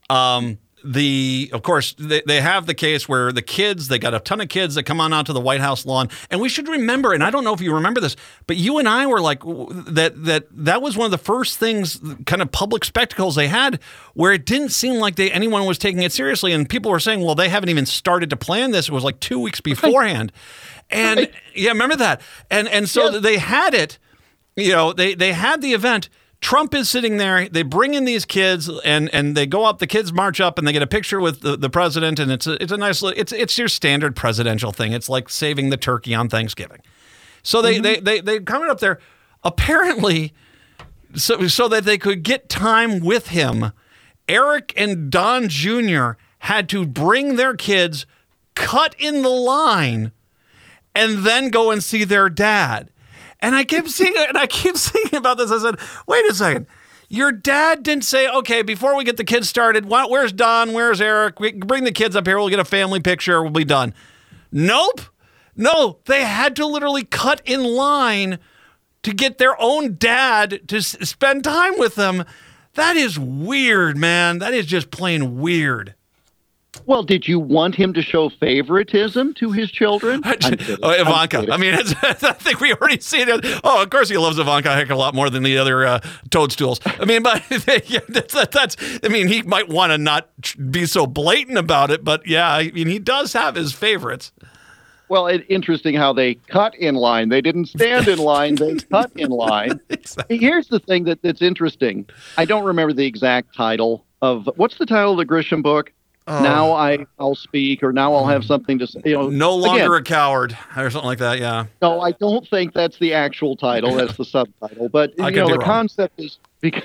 [SPEAKER 1] Of course, they have the case where the kids, they got a ton of kids that come on out to the White House lawn. And we should remember, and I don't know if you remember this, but you and I were like, that was one of the first things, kind of public spectacles they had where it didn't seem like anyone was taking it seriously. And people were saying, well, they haven't even started to plan this. It was like 2 weeks beforehand. And yeah, remember that? And so they had it, they had the event. Trump is sitting there. They bring in these kids, and they go up. The kids march up, and they get a picture with the president. And it's a nice. It's your standard presidential thing. It's like saving the turkey on Thanksgiving. So they coming up there, apparently, so that they could get time with him. Eric and Don Jr. had to bring their kids, cut in the line, and then go and see their dad. And I keep thinking about this. I said, wait a second. Your dad didn't say, okay, before we get the kids started, where's Don? Where's Eric? We bring the kids up here. We'll get a family picture. We'll be done. Nope. No, they had to literally cut in line to get their own dad to spend time with them. That is weird, man. That is just plain weird.
[SPEAKER 4] Well, did you want him to show favoritism to his children?
[SPEAKER 1] Ivanka. I mean, I think we already see it. Oh, of course he loves Ivanka a heck of a lot more than the other toadstools. I mean, but that's. I mean, he might want to not be so blatant about it, but yeah, I mean, he does have his favorites.
[SPEAKER 4] Well, it's interesting how they cut in line. They didn't stand in line. They cut in line. Exactly. Here's the thing that's interesting. I don't remember the exact title of what's the title of the Grisham book? Now I'll speak, or now I'll have something to say.
[SPEAKER 1] No longer a coward, or something like that. Yeah.
[SPEAKER 4] No, I don't think that's the actual title. That's the subtitle. But the concept is because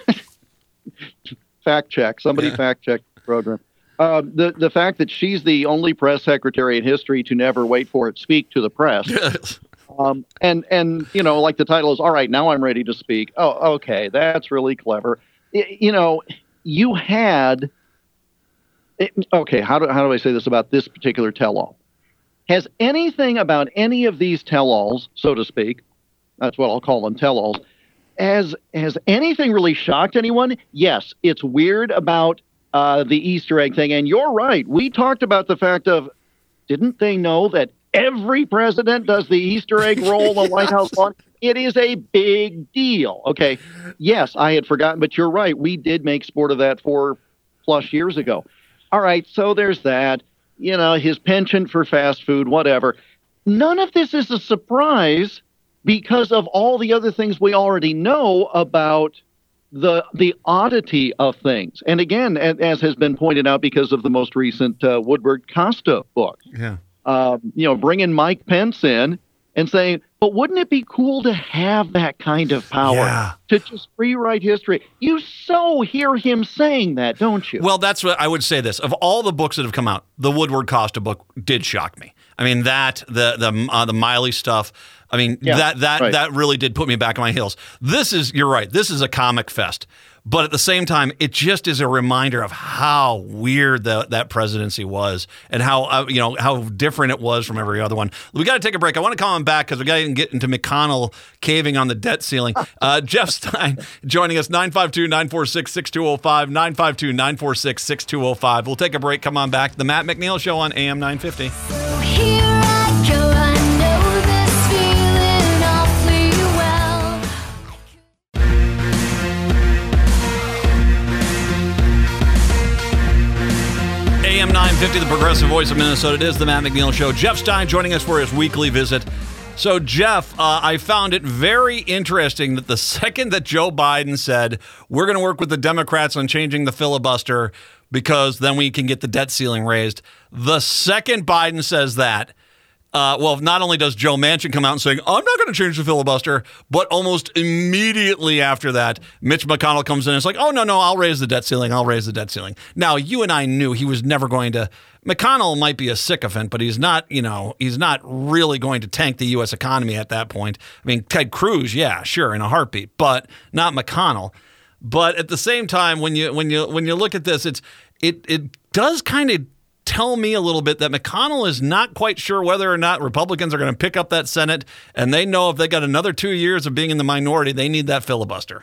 [SPEAKER 4] fact check. Somebody fact check the program. The fact that she's the only press secretary in history to never wait for it speak to the press. And like the title is, all right, now I'm ready to speak. Oh, okay, that's really clever. You had. Okay, how do I say this about this particular tell-all? Has anything about any of these tell-alls, so to speak, that's what I'll call them, tell-alls, has anything really shocked anyone? Yes, it's weird about the Easter egg thing, and you're right. We talked about the fact of, didn't they know that every president does the Easter egg roll on White House lawn? It is a big deal. Okay, yes, I had forgotten, but you're right. We did make sport of that 4+ years ago. All right, so there's that, his penchant for fast food, whatever. None of this is a surprise because of all the other things we already know about the oddity of things. And again, as has been pointed out because of the most recent Woodward Costa book, bringing Mike Pence in and saying, but wouldn't it be cool to have that kind of power to just rewrite history? You so hear him saying that, don't you?
[SPEAKER 1] Well, that's what I would say this. Of all the books that have come out, the Woodward Costa book did shock me. I mean, the Miley stuff, I mean, that really did put me back on my heels. You're right, this is a comic fest. But at the same time, it just is a reminder of how weird that presidency was and how different it was from every other one. We got to take a break. I want to call him back because we got to get into McConnell caving on the debt ceiling. Jeff Stein joining us, 952-946-6205, 952-946-6205. We'll take a break. Come on back. The Matt McNeil Show on AM 950.
[SPEAKER 5] Here I go. I know this feeling awfully well.
[SPEAKER 1] AM 950, the progressive voice of Minnesota. It is the Matt McNeil Show. Jeff Stein joining us for his weekly visit. So, Jeff, I found it very interesting that the second that Joe Biden said, we're going to work with the Democrats on changing the filibuster because then we can get the debt ceiling raised, the second Biden says that, not only does Joe Manchin come out and saying, I'm not going to change the filibuster, but almost immediately after that, Mitch McConnell comes in and it's like, oh, no, I'll raise the debt ceiling. Now, you and I knew he was never going to. McConnell might be a sycophant, but he's not really going to tank the U.S. economy at that point. I mean, Ted Cruz, yeah, sure, in a heartbeat, but not McConnell. But at the same time, when you look at this, it does kind of tell me a little bit that McConnell is not quite sure whether or not Republicans are going to pick up that Senate, and they know if they got another 2 years of being in the minority, they need that filibuster.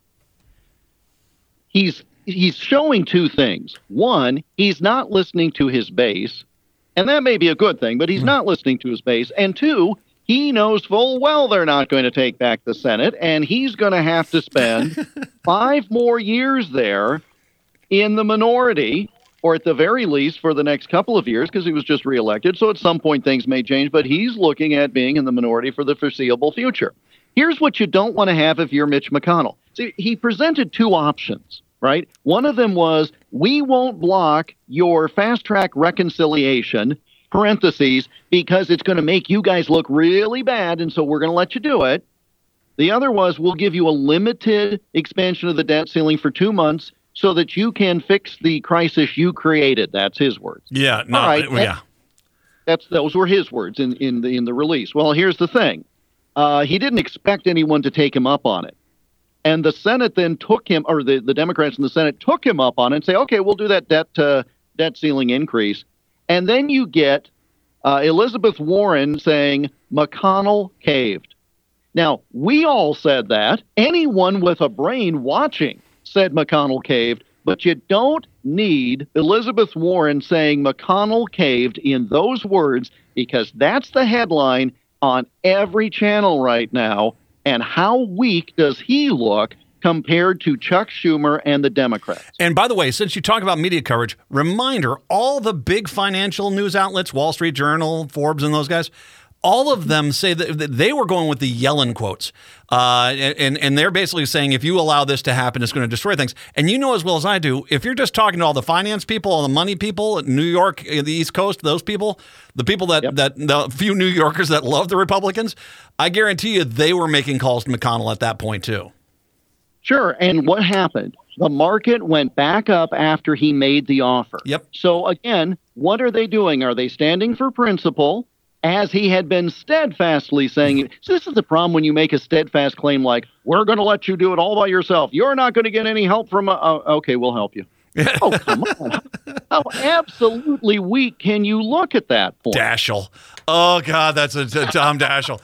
[SPEAKER 4] He's showing two things. One, he's not listening to his base, and that may be a good thing, but he's not listening to his base. And two, he knows full well they're not going to take back the Senate, and he's going to have to spend 5 more years there in the minority, or at the very least for the next couple of years, because he was just reelected. So at some point things may change, but he's looking at being in the minority for the foreseeable future. Here's what you don't want to have if you're Mitch McConnell. See, he presented 2 options, right? One of them was, we won't block your fast-track reconciliation, parentheses, because it's going to make you guys look really bad, and so we're going to let you do it. The other was, we'll give you a limited expansion of the debt ceiling for 2 months so that you can fix the crisis you created. That's his words.
[SPEAKER 1] Yeah. No,
[SPEAKER 4] all right,
[SPEAKER 1] yeah.
[SPEAKER 4] Those were his words in the release. Well, here's the thing. He didn't expect anyone to take him up on it. And the Senate then took him, or the Democrats in the Senate took him up on it and say, okay, we'll do that debt ceiling increase. And then you get Elizabeth Warren saying McConnell caved. Now, we all said that. Anyone with a brain watching said McConnell caved, but you don't need Elizabeth Warren saying McConnell caved in those words, because that's the headline on every channel right now. And how weak does he look compared to Chuck Schumer and the Democrats?
[SPEAKER 1] And by the way, since you talk about media coverage, reminder, all the big financial news outlets, Wall Street Journal, Forbes, and those guys, all of them say that they were going with the Yellen quotes. And they're basically saying, if you allow this to happen, it's going to destroy things. And you know as well as I do, if you're just talking to all the finance people, all the money people, New York, the East Coast, those people, the people that the few New Yorkers that love the Republicans, I guarantee you they were making calls to McConnell at that point too.
[SPEAKER 4] Sure. And what happened? The market went back up after he made the offer.
[SPEAKER 1] Yep.
[SPEAKER 4] So again, what are they doing? Are they standing for principle, as he had been steadfastly saying? So this is the problem when you make a steadfast claim like, we're going to let you do it all by yourself. You're not going to get any help from okay, we'll help you. Oh, come on. How absolutely weak can you look at that point?
[SPEAKER 1] Daschle. Oh, God, that's a Tom Daschle.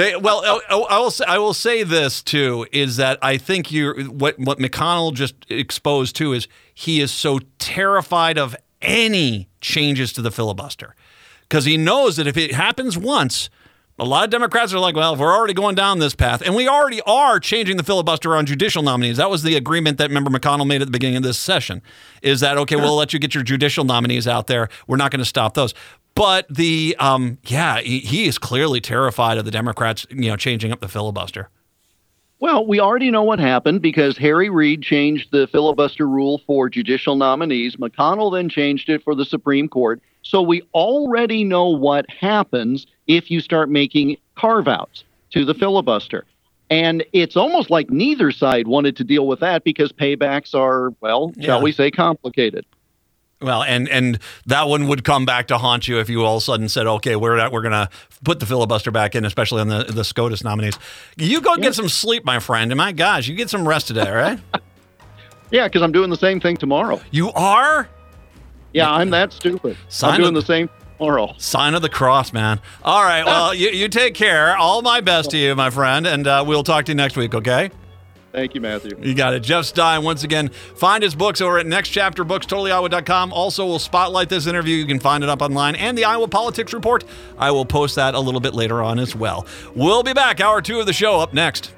[SPEAKER 1] I will say this too, is that I think what McConnell just exposed too is he is so terrified of any changes to the filibuster, because he knows that if it happens once, a lot of Democrats are like, well, if we're already going down this path, and we already are changing the filibuster on judicial nominees. That was the agreement that member McConnell made at the beginning of this session, is that, okay, we'll let you get your judicial nominees out there. We're not going to stop those. But he is clearly terrified of the Democrats, changing up the filibuster.
[SPEAKER 4] Well, we already know what happened because Harry Reid changed the filibuster rule for judicial nominees. McConnell then changed it for the Supreme Court. So we already know what happens if you start making carve-outs to the filibuster. And it's almost like neither side wanted to deal with that because paybacks are, shall we say, complicated.
[SPEAKER 1] Well, and that one would come back to haunt you if you all of a sudden said, okay, we're going to put the filibuster back in, especially on the SCOTUS nominees. You go get some sleep, my friend. And my gosh, you get some rest today, right?
[SPEAKER 4] Yeah, because I'm doing the same thing tomorrow.
[SPEAKER 1] You are?
[SPEAKER 4] Yeah, I'm that stupid. I'm doing the same tomorrow.
[SPEAKER 1] Sign of the cross, man. All right, well, you take care. All my best to you, my friend. And we'll talk to you next week, okay?
[SPEAKER 4] Thank you, Matthew.
[SPEAKER 1] You got it. Jeff Stein, once again, find his books over at nextchapterbooks.totallyiowa.com. Also, we'll spotlight this interview. You can find it up online. And the Iowa Politics Report, I will post that a little bit later on as well. We'll be back. Hour 2 of the show up next.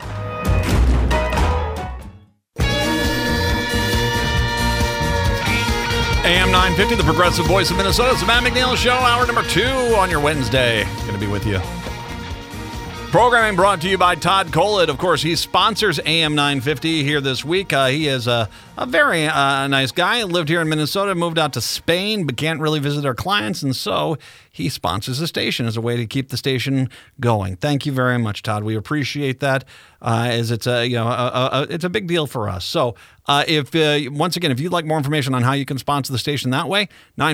[SPEAKER 1] AM 950, the progressive voice of Minnesota. It's the Matt McNeil Show, hour number 2 on your Wednesday. Going to be with you. Programming brought to you by Todd Collett. Of course, he sponsors AM 950 here this week. He is a very nice guy. Lived here in Minnesota, moved out to Spain, but can't really visit our clients, and so he sponsors the station as a way to keep the station going. Thank you very much, Todd. We appreciate that, as it's it's a big deal for us. So, if you'd like more information on how you can sponsor the station that way,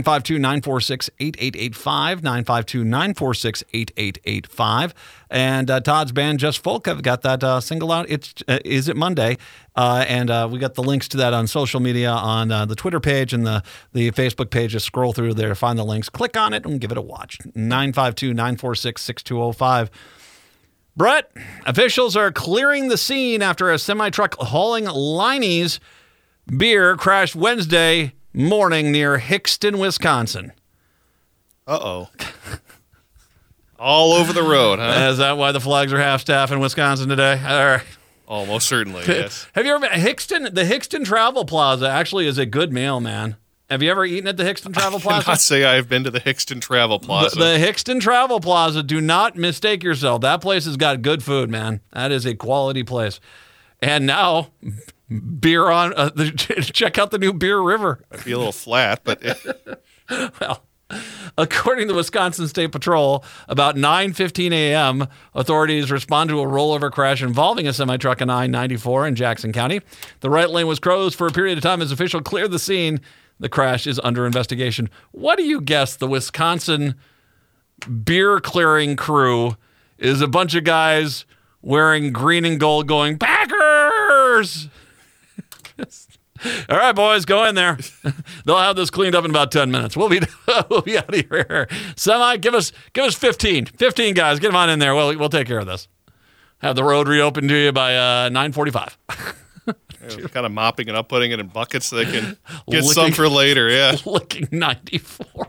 [SPEAKER 1] 952-946-8885, 952-946-8885. And Todd's band, Just Folk, have got that single out. It's Is It Monday? And we got the links to that on social media, on the Twitter page and the Facebook page. Just scroll through there, find the links, click on it, and give it a watch. 952-946-6205. Brett, officials are clearing the scene after a semi-truck hauling Leinie's beer crashed Wednesday morning near Hickston, Wisconsin.
[SPEAKER 2] Uh-oh. All over the road, huh?
[SPEAKER 1] Is that why the flags are half-staff in Wisconsin today? All right.
[SPEAKER 2] Almost certainly, yes.
[SPEAKER 1] Have you ever been Hickston? The Hickston Travel Plaza actually is a good meal, man. Have you ever eaten at the Hickston Travel Plaza?
[SPEAKER 2] I cannot say I've been to the Hickston Travel Plaza.
[SPEAKER 1] The Hickston Travel Plaza, do not mistake yourself. That place has got good food, man. That is a quality place. And now, beer on, check out the new Beer River.
[SPEAKER 2] Might be a little flat, but...
[SPEAKER 1] Well, according to Wisconsin State Patrol, about 9:15 a.m., authorities respond to a rollover crash involving a semi-truck on I-94 in Jackson County. The right lane was closed for a period of time as officials cleared the scene. The crash is under investigation. What do you guess the Wisconsin beer clearing crew is? A bunch of guys wearing green and gold going, Packers! All right, boys, go in there. They'll have this cleaned up in about 10 minutes. We'll be out of here. Semi, give us 15. 15 guys, get them on in there. We'll take care of this. Have the road reopened to you by 9:45.
[SPEAKER 2] Kind of mopping it up, putting it in buckets so they can get some for later. Yeah,
[SPEAKER 1] licking 94.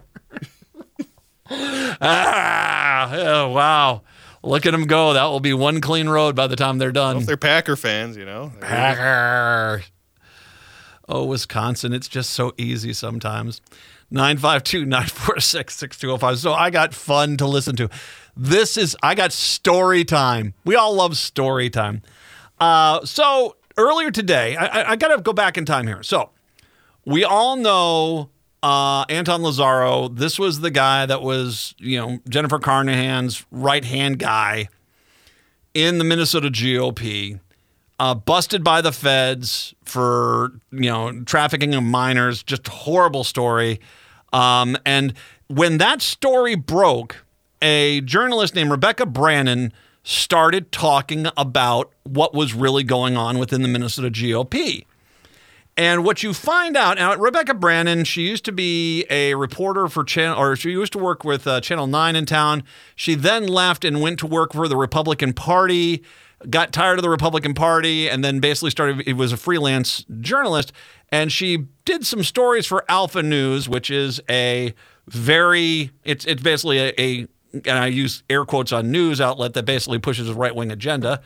[SPEAKER 1] Oh, wow. Look at them go. That will be one clean road by the time they're done.
[SPEAKER 2] Well, if they're Packer fans,
[SPEAKER 1] Packers. Oh, Wisconsin, it's just so easy sometimes. 952-946-6205. So I got fun to listen to. I got story time. We all love story time. So earlier today, I got to go back in time here. So we all know Anton Lazaro. This was the guy that was, Jennifer Carnahan's right-hand guy in the Minnesota GOP, busted by the feds for, trafficking of minors. Just a horrible story. And when that story broke, a journalist named Rebecca Brannon started talking about what was really going on within the Minnesota GOP. And what you find out, now Rebecca Brannon, she used to be a reporter for she used to work with Channel 9 in town. She then left and went to work for the Republican Party, got tired of the Republican Party, and then basically was a freelance journalist. And she did some stories for Alpha News, which is it's basically and I use air quotes on news outlet that basically pushes a right-wing agenda.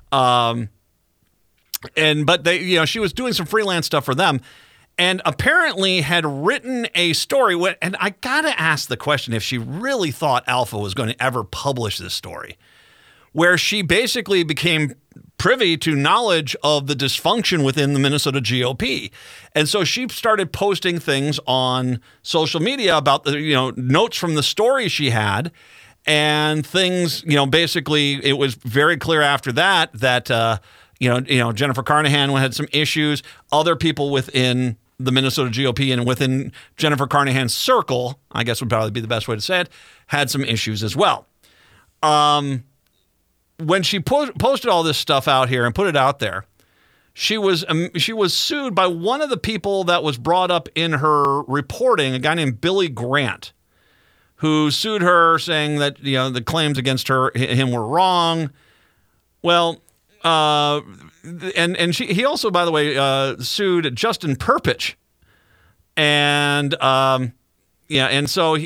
[SPEAKER 1] But she was doing some freelance stuff for them, and apparently had written a story. And I gotta ask the question if she really thought Alpha was going to ever publish this story, where she basically became privy to knowledge of the dysfunction within the Minnesota GOP, and so she started posting things on social media about the notes from the story she had. And things, basically, it was very clear after that Jennifer Carnahan had some issues. Other people within the Minnesota GOP and within Jennifer Carnahan's circle, I guess would probably be the best way to say it, had some issues as well. When she posted all this stuff out here and put it out there, she was sued by one of the people that was brought up in her reporting, a guy named Billy Grant, who sued her saying that the claims against him were wrong. Well, he also, by the way, sued Justin Perpich, and so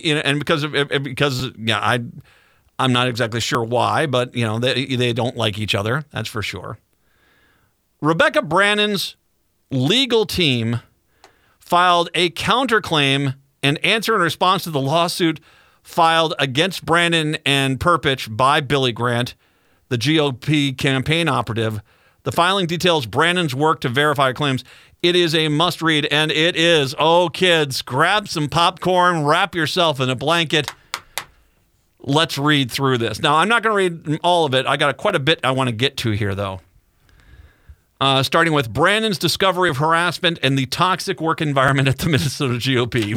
[SPEAKER 1] I'm not exactly sure why, but they don't like each other. That's for sure. Rebecca Brannon's legal team filed a counterclaim and answer in response to the lawsuit filed against Brannon and Perpich by Billy Grant, the GOP campaign operative. The filing details Brannon's work to verify claims. It is a must-read, and it is. Oh, kids, grab some popcorn, wrap yourself in a blanket. Let's read through this. Now, I'm not going to read all of it. I got quite a bit I want to get to here, though. Starting with Brannon's discovery of harassment and the toxic work environment at the Minnesota GOP.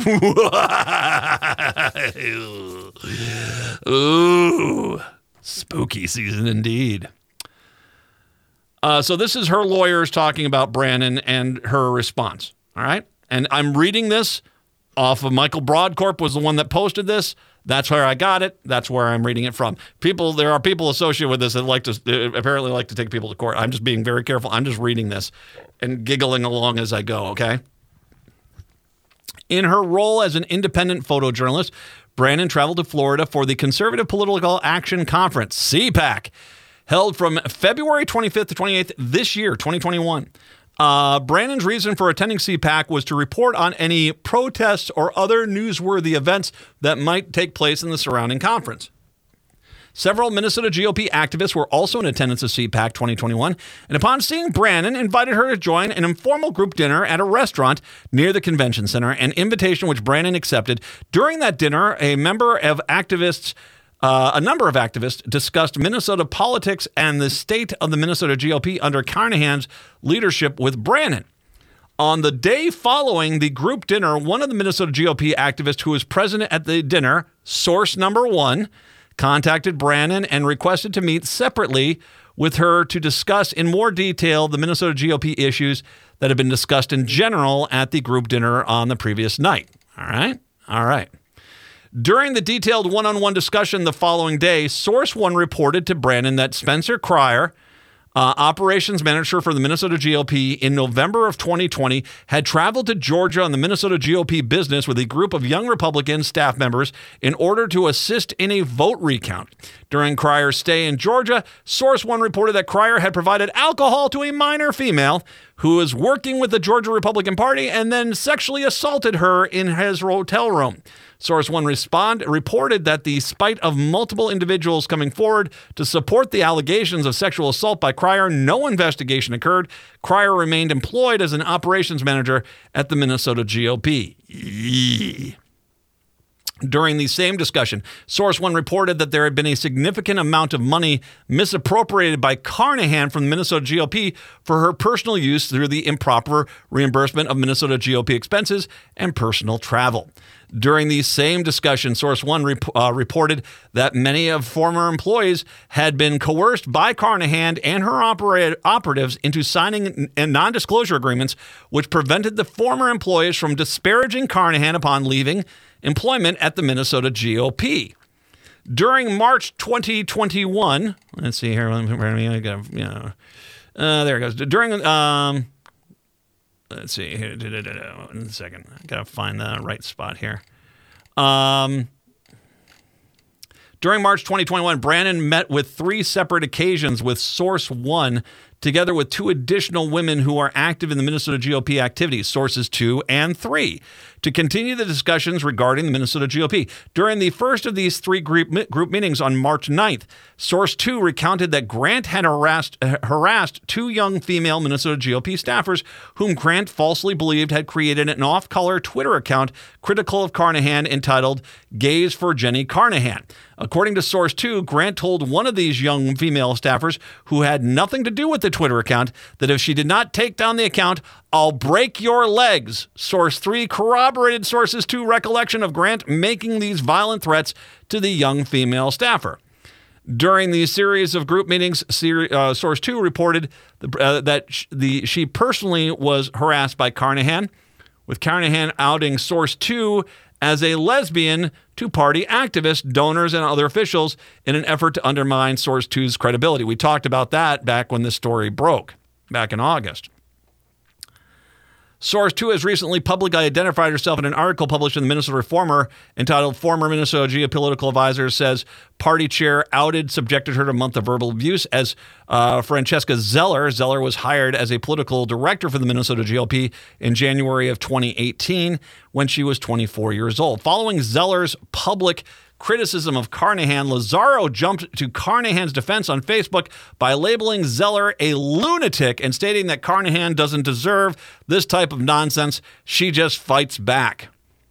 [SPEAKER 1] Ooh, spooky season indeed. So this is her lawyers talking about Brannon and her response. All right. And I'm reading this off of Michael Broadcorp was the one that posted this. That's where I got it. That's where I'm reading it from. There are people associated with this that apparently like to take people to court. I'm just being very careful. I'm just reading this and giggling along as I go, okay? In her role as an independent photojournalist, Brannon traveled to Florida for the Conservative Political Action Conference, CPAC, held from February 25th to 28th this year, 2021. Brannon's reason for attending CPAC was to report on any protests or other newsworthy events that might take place in the surrounding conference. Several Minnesota GOP activists were also in attendance at CPAC 2021, and upon seeing Brannon, invited her to join an informal group dinner at a restaurant near the convention center, an invitation which Brannon accepted. During that dinner, a number of activists discussed Minnesota politics and the state of the Minnesota GOP under Carnahan's leadership with Brannon. On the day following the group dinner, one of the Minnesota GOP activists who was present at the dinner, source number one, contacted Brannon and requested to meet separately with her to discuss in more detail the Minnesota GOP issues that have been discussed in general at the group dinner on the previous night. All right. During the detailed one-on-one discussion the following day, Source One reported to Brannon that Spencer Cryer, operations manager for the Minnesota GOP in November of 2020, had traveled to Georgia on the Minnesota GOP business with a group of young Republican staff members in order to assist in a vote recount. During Cryer's stay in Georgia, Source One reported that Cryer had provided alcohol to a minor female who was working with the Georgia Republican Party and then sexually assaulted her in his hotel room. Source One reported that despite of multiple individuals coming forward to support the allegations of sexual assault by Cryer, no investigation occurred. Cryer remained employed as an operations manager at the Minnesota GOP. During the same discussion, Source One reported that there had been a significant amount of money misappropriated by Carnahan from the Minnesota GOP for her personal use through the improper reimbursement of Minnesota GOP expenses and personal travel. During the same discussion, Source One reported that many of former employees had been coerced by Carnahan and her operatives into signing non-disclosure agreements, which prevented the former employees from disparaging Carnahan upon leaving employment at the Minnesota GOP. During March 2021, let's see here. There it goes. During let's see here. 1 second. I gotta find the right spot here. During March 2021, Brannon met with 3 separate occasions with Source One, together with 2 additional women who are active in the Minnesota GOP activities, Sources 2 and 3, to continue the discussions regarding the Minnesota GOP. During the first of these 3 group meetings on March 9th, Source 2 recounted that Grant had harassed 2 young female Minnesota GOP staffers whom Grant falsely believed had created an off-color Twitter account critical of Carnahan entitled Gays for Jenny Carnahan. According to Source 2, Grant told one of these young female staffers who had nothing to do with the Twitter account that if she did not take down the account, I'll break your legs. Source 3 corroborated Sources 2 recollection of Grant making these violent threats to the young female staffer. During the series of group meetings, Source 2 reported that she personally was harassed by Carnahan, with Carnahan outing Source 2 as a lesbian to party activists, donors, and other officials in an effort to undermine Source 2's credibility. We talked about that back when this story broke, back in August. Source 2 has recently publicly identified herself in an article published in the Minnesota Reformer entitled Former Minnesota Geopolitical Advisor Says Party Chair Outed Subjected Her to a Month of Verbal Abuse as Francesca Zeller. Zeller was hired as a political director for the Minnesota GOP in January of 2018 when she was 24 years old. Following Zeller's public criticism of Carnahan, Lazaro jumped to Carnahan's defense on Facebook by labeling Zeller a lunatic and stating that Carnahan doesn't deserve this type of nonsense. She just fights back.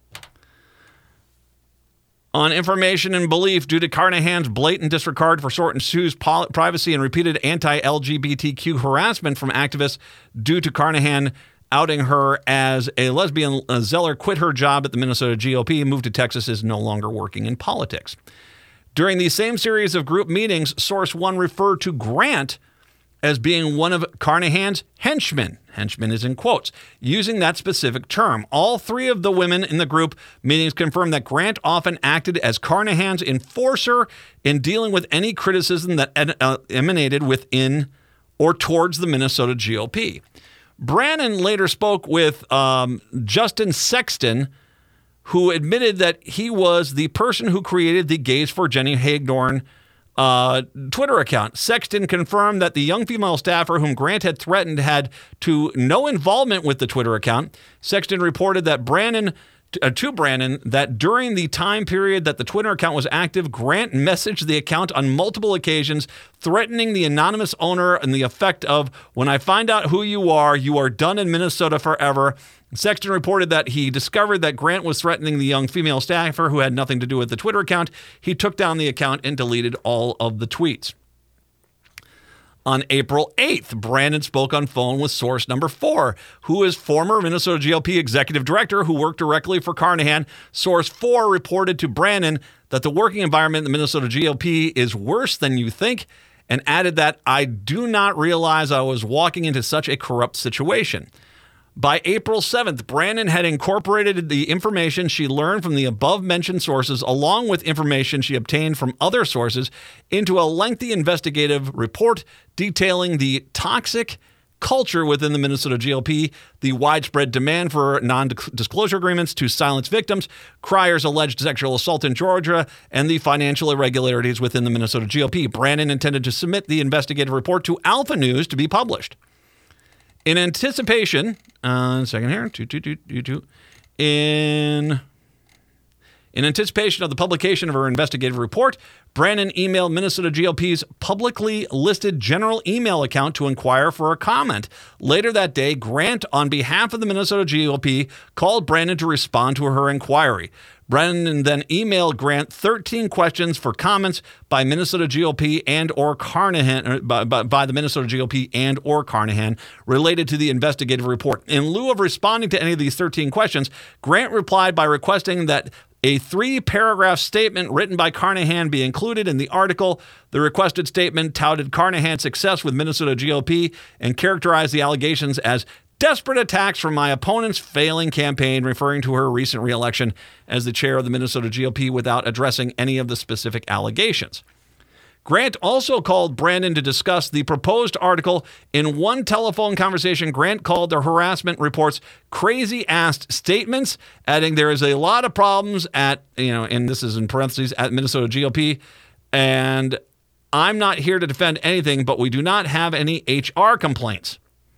[SPEAKER 1] On information and belief, due to Carnahan's blatant disregard for Source 2's privacy and repeated anti-LGBTQ harassment from activists due to Carnahan outing her as a lesbian, Zeller quit her job at the Minnesota GOP and moved to Texas, is no longer working in politics. During the same series of group meetings, Source 1 referred to Grant as being one of Carnahan's henchmen. Henchman is in quotes, using that specific term. All 3 of the women in the group meetings confirmed that Grant often acted as Carnahan's enforcer in dealing with any criticism that emanated within or towards the Minnesota GOP. Brannon later spoke with Justin Sexton, who admitted that he was the person who created the Gays for Jenny Hagedorn Twitter account. Sexton confirmed that the young female staffer whom Grant had threatened had no involvement with the Twitter account. Sexton reported that to Brannon that during the time period that the Twitter account was active, Grant messaged the account on multiple occasions, threatening the anonymous owner in the effect of, "When I find out who you are done in Minnesota forever." Sexton reported that he discovered that Grant was threatening the young female staffer who had nothing to do with the Twitter account. He took down the account and deleted all of the tweets. On April 8th, Brannon spoke on phone with source number 4, who is former Minnesota GOP executive director who worked directly for Carnahan. Source 4 reported to Brannon that the working environment in the Minnesota GOP is worse than you think, and added that, "I do not realize I was walking into such a corrupt situation." By April 7th, Brannon had incorporated the information she learned from the above-mentioned sources, along with information she obtained from other sources, into a lengthy investigative report detailing the toxic culture within the Minnesota GOP, the widespread demand for non-disclosure agreements to silence victims, Cryer's alleged sexual assault in Georgia, and the financial irregularities within the Minnesota GOP. Brannon intended to submit the investigative report to Alpha News to be published. In anticipation, second here, In anticipation of the publication of her investigative report, Brannon emailed Minnesota GOP's publicly listed general email account to inquire for a comment. Later that day, Grant, on behalf of the Minnesota GOP, called Brannon to respond to her inquiry. Brannon then emailed Grant 13 questions for comments by Minnesota GOP and or Carnahan by the Minnesota GOP and or Carnahan related to the investigative report. In lieu of responding to any of these 13 questions, Grant replied by requesting that a 3-paragraph statement written by Carnahan be included in the article. The requested statement touted Carnahan's success with Minnesota GOP and characterized the allegations as desperate attacks from my opponent's failing campaign, referring to her recent reelection as the chair of the Minnesota GOP without addressing any of the specific allegations. Grant also called Brannon to discuss the proposed article. In one telephone conversation, Grant called the harassment reports crazy-ass statements, adding there is a lot of problems at, and this is in parentheses, at Minnesota GOP, and I'm not here to defend anything, but we do not have any HR complaints.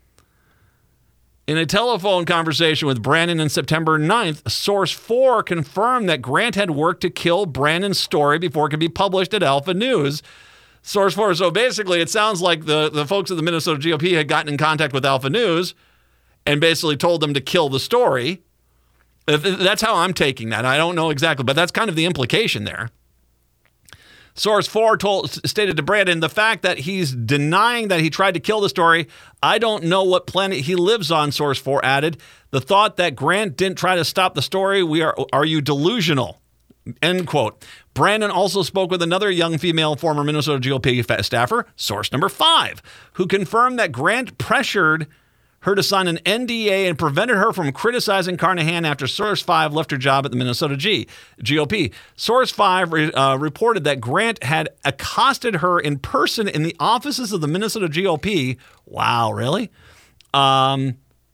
[SPEAKER 1] In a telephone conversation with Brannon on September 9th, Source 4 confirmed that Grant had worked to kill Brannon's story before it could be published at Alpha News. Source 4. So basically, it sounds like the folks at the Minnesota GOP had gotten in contact with Alpha News and basically told them to kill the story. That's how I'm taking that. I don't know exactly, but that's kind of the implication there. Source 4 stated to Brannon, the fact that he's denying that he tried to kill the story, I don't know what planet he lives on, Source 4 added. The thought that Grant didn't try to stop the story, are you delusional? End quote. Brannon also spoke with another young female former Minnesota GOP staffer, Source number 5, who confirmed that Grant pressured her to sign an NDA and prevented her from criticizing Carnahan after Source 5 left her job at the Minnesota GOP. Source 5 reported that Grant had accosted her in person in the offices of the Minnesota GOP. Wow, really? By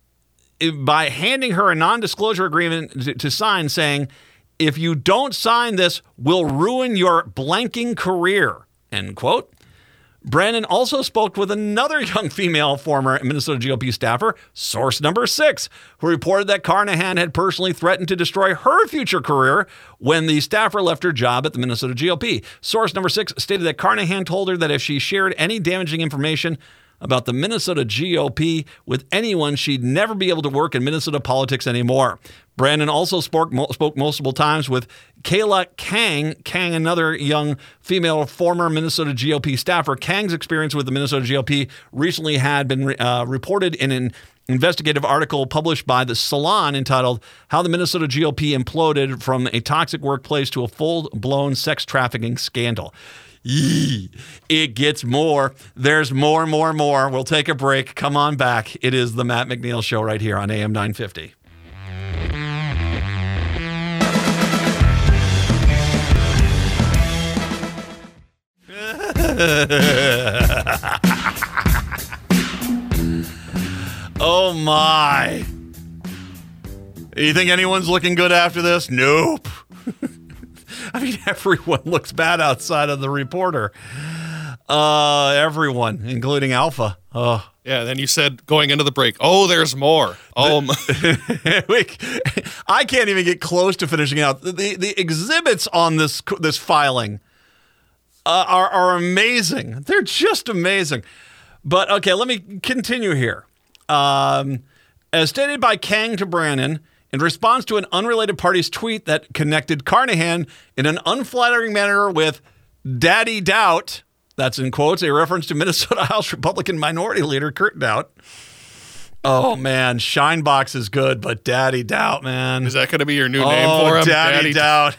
[SPEAKER 1] handing her a non-disclosure agreement to sign saying, if you don't sign this, we'll ruin your blanking career, end quote. Brannon also spoke with another young female former Minnesota GOP staffer, Source number 6, who reported that Carnahan had personally threatened to destroy her future career when the staffer left her job at the Minnesota GOP. Source number 6 stated that Carnahan told her that if she shared any damaging information about the Minnesota GOP with anyone, she'd never be able to work in Minnesota politics anymore. Brannon also spoke multiple times with Kayla Kang, another young female former Minnesota GOP staffer. Kang's experience with the Minnesota GOP recently had been reported in an investigative article published by The Salon entitled How the Minnesota GOP Imploded from a Toxic Workplace to a Full-Blown Sex Trafficking Scandal. Yee. It gets more. There's more. We'll take a break. Come on back. It is the Matt McNeil Show right here on AM 950. Oh my. You think anyone's looking good after this? Nope. I mean, everyone looks bad outside of the reporter. Everyone, including Alpha.
[SPEAKER 2] Yeah, then you said going into the break, there's more.
[SPEAKER 1] I can't even get close to finishing out. The exhibits on this filing are amazing. They're just amazing. But, okay, let me continue here. As stated by Kang to Brannon, in response to an unrelated party's tweet that connected Carnahan in an unflattering manner with Daddy Doubt, that's in quotes, a reference to Minnesota House Republican Minority Leader Kurt Doubt. Oh, man, Shinebox is good, but Daddy Doubt, man.
[SPEAKER 2] Is that going to be your new name for him?
[SPEAKER 1] Daddy Doubt.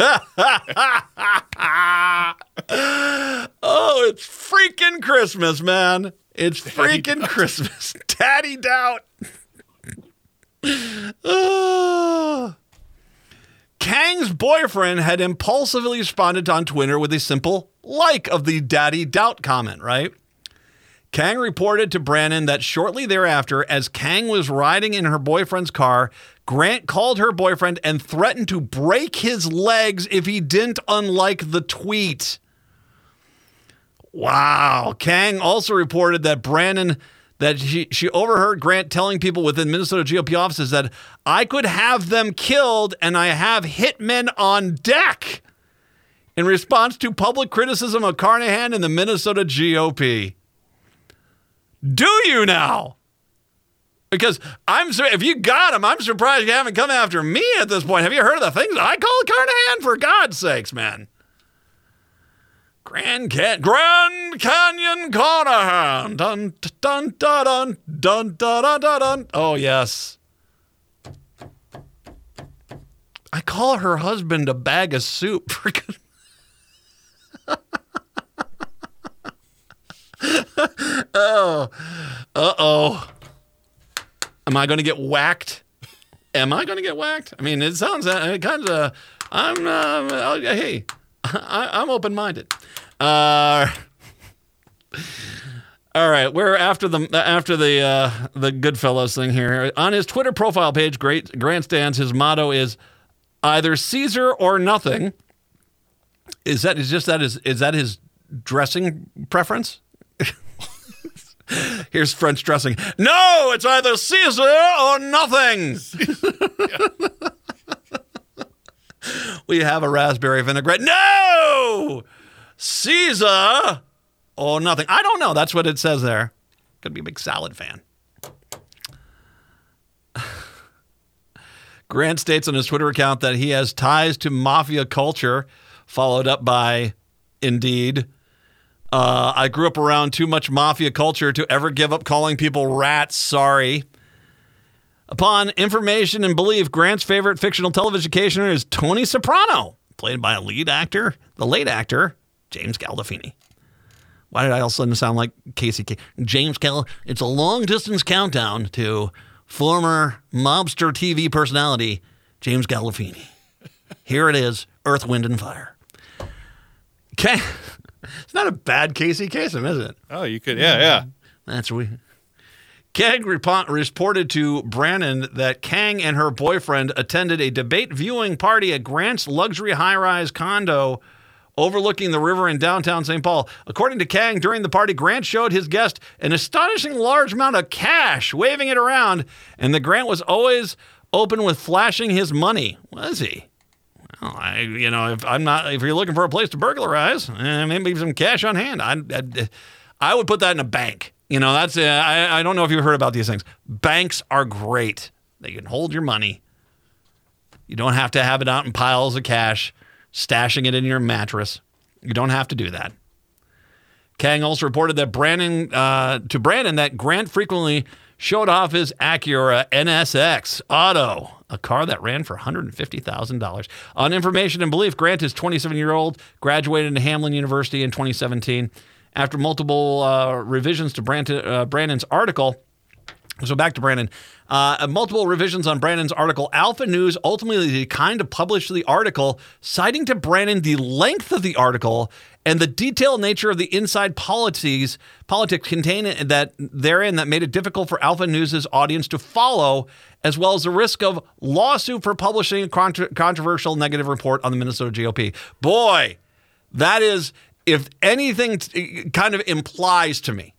[SPEAKER 1] Oh, it's freaking Christmas, man. It's freaking Christmas. Daddy Doubt. Kang's boyfriend had impulsively responded on Twitter with a simple like of the Daddy Doubt comment, right? Kang reported to Brannon that shortly thereafter, as Kang was riding in her boyfriend's car, Grant called her boyfriend and threatened to break his legs if he didn't unlike the tweet. Wow. Kang also reported that Brannon that she overheard Grant telling people within Minnesota GOP offices that I could have them killed and I have hitmen on deck in response to public criticism of Carnahan and the Minnesota GOP. Do you now? Because if you got him, I'm surprised you haven't come after me at this point. Have you heard of the things I call Carnahan? For God's sakes, man. Grand Canyon Carnahan. Dun, dun, dun, dun, dun, dun, dun, dun, dun. Oh, yes. I call her husband a bag of soup. Oh. Uh-oh. Am I going to get whacked? Am I going to get whacked? I mean, it sounds kind of. Hey, I'm open-minded. All right, we're after the Goodfellas thing here. On his Twitter profile page, Grant stands. His motto is either Caesar or nothing. Is that his dressing preference? Here's French dressing. No, it's either Caesar or nothing. We have a raspberry vinaigrette. No, Caesar or nothing. I don't know. That's what it says there. Could be a big salad fan. Grant states on his Twitter account that he has ties to mafia culture, followed up by, indeed, I grew up around too much mafia culture to ever give up calling people rats. Sorry. Upon information and belief, Grant's favorite fictional television occasioner is Tony Soprano, played by the late actor, James Gandolfini. Why did I all of a sudden sound like Casey? James Gandolfini. It's a long-distance countdown to former mobster TV personality, James Gandolfini. Here it is, Earth, Wind, and Fire. Okay. It's not a bad Casey Kasem, is it?
[SPEAKER 2] Oh, you could, yeah.
[SPEAKER 1] That's weird. Kang reported to Brannon that Kang and her boyfriend attended a debate viewing party at Grant's luxury high-rise condo overlooking the river in downtown St. Paul. According to Kang, during the party, Grant showed his guest an astonishing large amount of cash, waving it around, and the Grant was always open with flashing his money. Was he? Well, if you're looking for a place to burglarize, maybe some cash on hand. I would put that in a bank. That's I don't know if you've heard about these things. Banks are great. They can hold your money. You don't have to have it out in piles of cash, stashing it in your mattress. You don't have to do that. Kang also reported that Brandon that Grant frequently showed off his Acura NSX Auto, a car that ran for $150,000. On information and belief, Grant is 27-year-old, graduated into Hamline University in 2017. After multiple revisions to Brandon's article, so back to Brandon, multiple revisions on Brandon's article, Alpha News ultimately declined to publish the article, citing to Brandon the length of the article and the detailed nature of the inside politics contained therein that made it difficult for Alpha News' audience to follow, as well as the risk of lawsuit for publishing a controversial negative report on the Minnesota GOP. Boy, that is, if anything kind of implies to me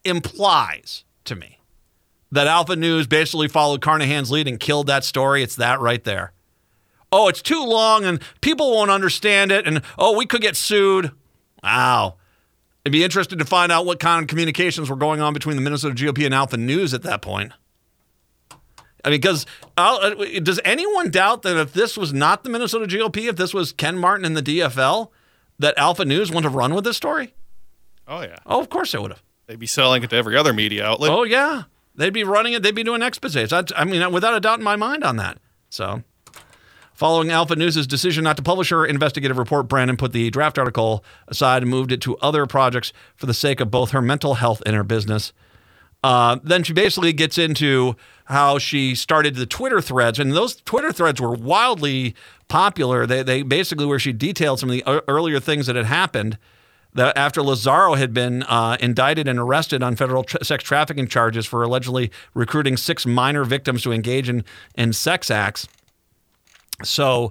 [SPEAKER 1] that Alpha News basically followed Carnahan's lead and killed that story, it's that right there. Oh, it's too long and people won't understand it, and we could get sued. Wow. I'd be interested to find out what kind of communications were going on between the Minnesota GOP and Alpha News at that point. I mean, because does anyone doubt that if this was not the Minnesota GOP, if this was Ken Martin and the DFL, that Alpha News wouldn't have run with this story?
[SPEAKER 2] Oh, yeah.
[SPEAKER 1] Oh, of course they would have.
[SPEAKER 2] They'd be selling it to every other media outlet.
[SPEAKER 1] Oh, yeah. They'd be running it. They'd be doing exposites. I mean, without a doubt in my mind on that. So, following Alpha News' decision not to publish her investigative report, Brandon put the draft article aside and moved it to other projects for the sake of both her mental health and her business. Then she basically gets into how she started the Twitter threads, and those Twitter threads were wildly popular. They basically where she detailed some of the earlier things that had happened. That after Lazaro had been indicted and arrested on federal sex trafficking charges for allegedly recruiting 6 minor victims to engage in sex acts. So,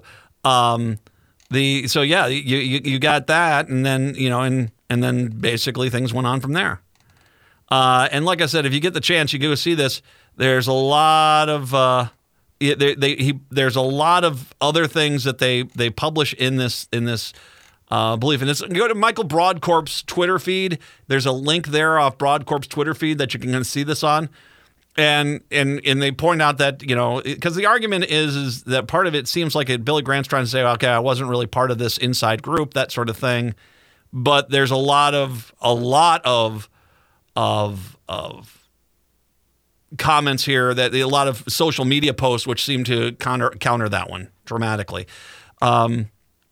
[SPEAKER 1] you got that, and then and then basically things went on from there. And like I said, if you get the chance, you go see this. There's a lot of there's a lot of other things that they publish in this belief. And go to Michael Broadcorp's Twitter feed. There's a link there off Broadcorp's Twitter feed that you can see this on. And they point out that, because the argument is that part of it seems like Billy Grant's trying to say, okay, I wasn't really part of this inside group, that sort of thing. But there's a lot of comments here, that a lot of social media posts which seem to counter that one dramatically. It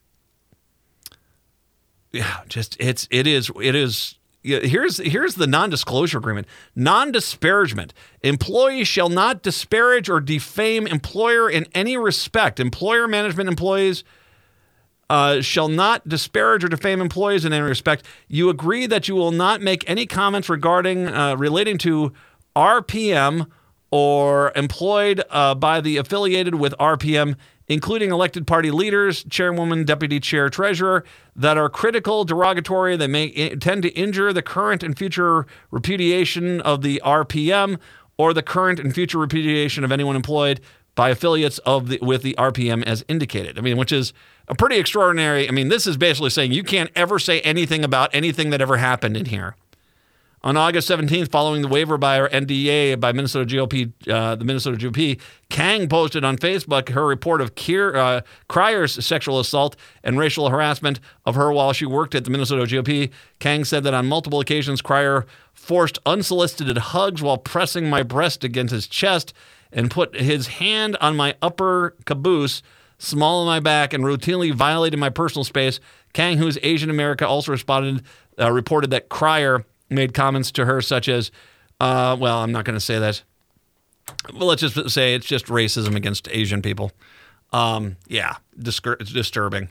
[SPEAKER 1] is. Here's the non-disclosure agreement. Non-disparagement. Employees shall not disparage or defame employer in any respect. Employer management employees shall not disparage or defame employees in any respect. You agree that you will not make any comments relating to RPM or employed by the affiliated with RPM, including elected party leaders, chairwoman, deputy chair, treasurer, that are critical, derogatory, that may tend to injure the current and future repudiation of the RPM or the current and future repudiation of anyone employed by affiliates with the RPM as indicated. I mean, which is a pretty extraordinary. I mean, this is basically saying you can't ever say anything about anything that ever happened in here. On August 17th, following the waiver by our NDA by Minnesota GOP, the Minnesota GOP, Kang posted on Facebook her report of Crier's sexual assault and racial harassment of her while she worked at the Minnesota GOP. Kang said that on multiple occasions, Crier forced unsolicited hugs while pressing my breast against his chest and put his hand on my upper caboose, small on my back, and routinely violated my personal space. Kang, who is Asian American, also reported that Crier made comments to her such as, I'm not going to say that. Well, let's just say it's just racism against Asian people. It's disturbing.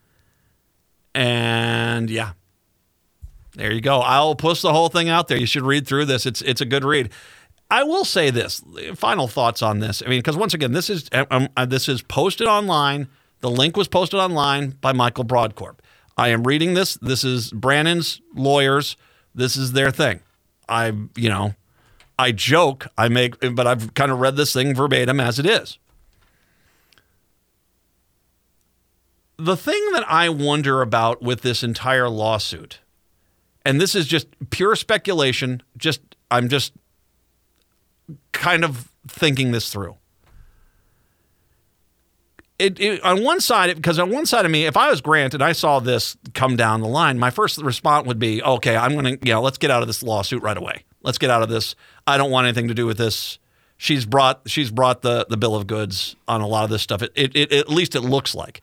[SPEAKER 1] And yeah, there you go. I'll post the whole thing out there. You should read through this. It's a good read. I will say this, final thoughts on this. I mean, because once again, this is posted online. The link was posted online by Michael Broadcorp. I am reading this. This is Brannon's lawyers. This is their thing. I joke, but I've kind of read this thing verbatim as it is. The thing that I wonder about with this entire lawsuit, and this is just pure speculation, I'm just kind of thinking this through. On one side of me, if I was Grant and I saw this come down the line, my first response would be, okay, let's get out of this lawsuit right away. Let's get out of this. I don't want anything to do with this. She's brought the bill of goods on a lot of this stuff. At least it looks like.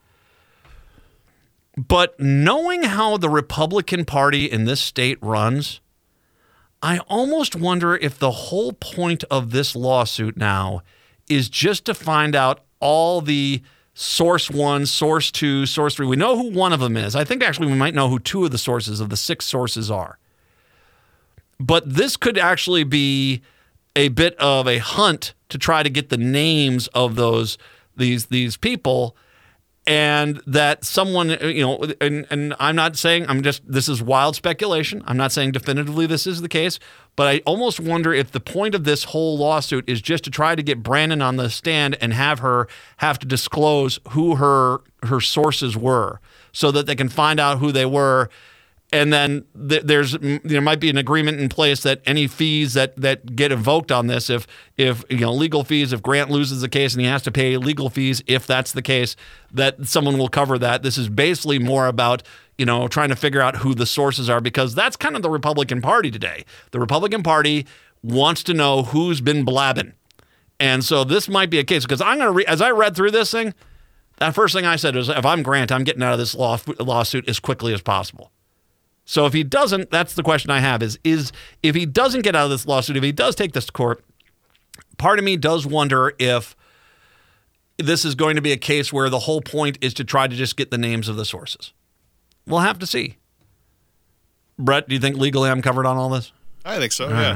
[SPEAKER 1] But knowing how the Republican Party in this state runs, I almost wonder if the whole point of this lawsuit now is just to find out all the source 1, source 2, source 3. We know who one of them is. I think actually we might know who 2 of the sources of the 6 sources are. But this could actually be a bit of a hunt to try to get the names of these people, and that someone, and I'm not saying, this is wild speculation. I'm not saying definitively this is the case, but I almost wonder if the point of this whole lawsuit is just to try to get Brannon on the stand and have her have to disclose who her sources were so that they can find out who they were. And then there might be an agreement in place that any fees that get invoked on this, if legal fees, if Grant loses the case and he has to pay legal fees, if that's the case, that someone will cover that. This is basically more about trying to figure out who the sources are, because that's kind of the Republican Party today. The Republican Party wants to know who's been blabbing, and so this might be a case, because as I read through this thing, that first thing I said was, if I'm Grant, I'm getting out of this lawsuit as quickly as possible. So if he doesn't, that's the question I have is if he doesn't get out of this lawsuit, if he does take this to court, part of me does wonder if this is going to be a case where the whole point is to try to just get the names of the sources. We'll have to see. Brett, do you think legally I'm covered on all this?
[SPEAKER 2] I think so, yeah.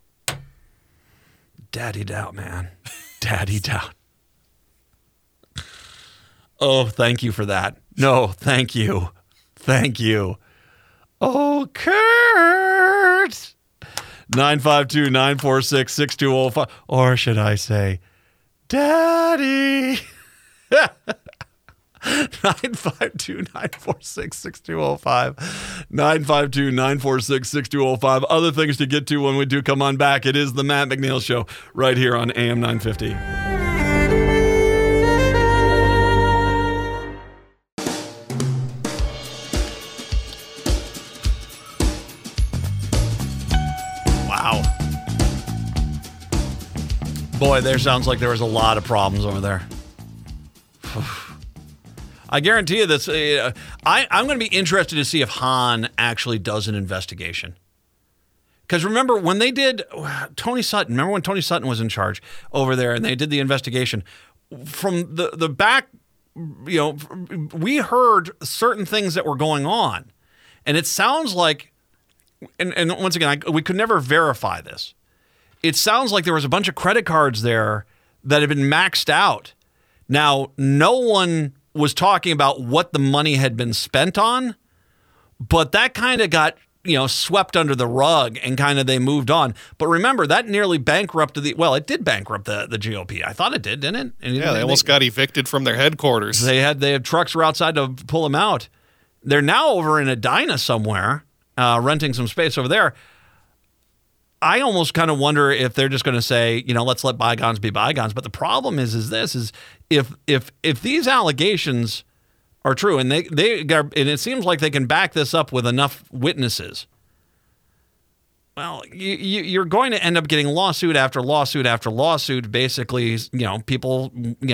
[SPEAKER 1] Daddy doubt, man. Daddy doubt. Oh, thank you for that. No, thank you. Thank you. Oh, Kurt. 952-946-6205. Or should I say, Daddy? 952-946-6205. 952-946-6205. Other things to get to when we do come on back. It is the Matt McNeil Show right here on AM 950. Wow. Boy, there sounds like there was a lot of problems over there. I guarantee you this. I'm going to be interested to see if Hahn actually does an investigation. Because remember when they did Tony Sutton, remember when Tony Sutton was in charge over there and they did the investigation? From the back, we heard certain things that were going on. And it sounds like, and once again, we could never verify this. It sounds like there was a bunch of credit cards there that had been maxed out. Now, no one was talking about what the money had been spent on, but that kind of got, swept under the rug and kind of they moved on. But remember, that nearly bankrupted it did bankrupt the GOP. I thought it did, didn't it? And
[SPEAKER 2] they almost got evicted from their headquarters.
[SPEAKER 1] They had trucks were outside to pull them out. They're now over in Edina somewhere, renting some space over there. I almost kind of wonder if they're just going to say, let's let bygones be bygones. But the problem is if these allegations are true and and it seems like they can back this up with enough witnesses, well, you're going to end up getting lawsuit after lawsuit after lawsuit. Basically, people,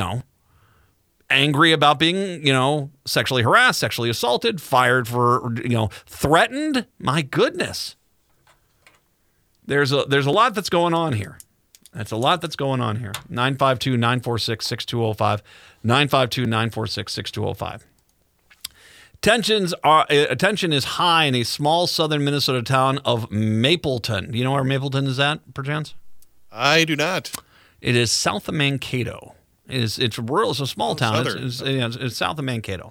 [SPEAKER 1] angry about being, sexually harassed, sexually assaulted, fired for, threatened. My goodness. There's a lot that's going on here. That's a lot that's going on here. 952-946-6205. 952-946-6205. Attention is high in a small southern Minnesota town of Mapleton. Do you know where Mapleton is at, perchance?
[SPEAKER 2] I do not.
[SPEAKER 1] It is south of Mankato. It's rural. It's a small town. It's south of Mankato.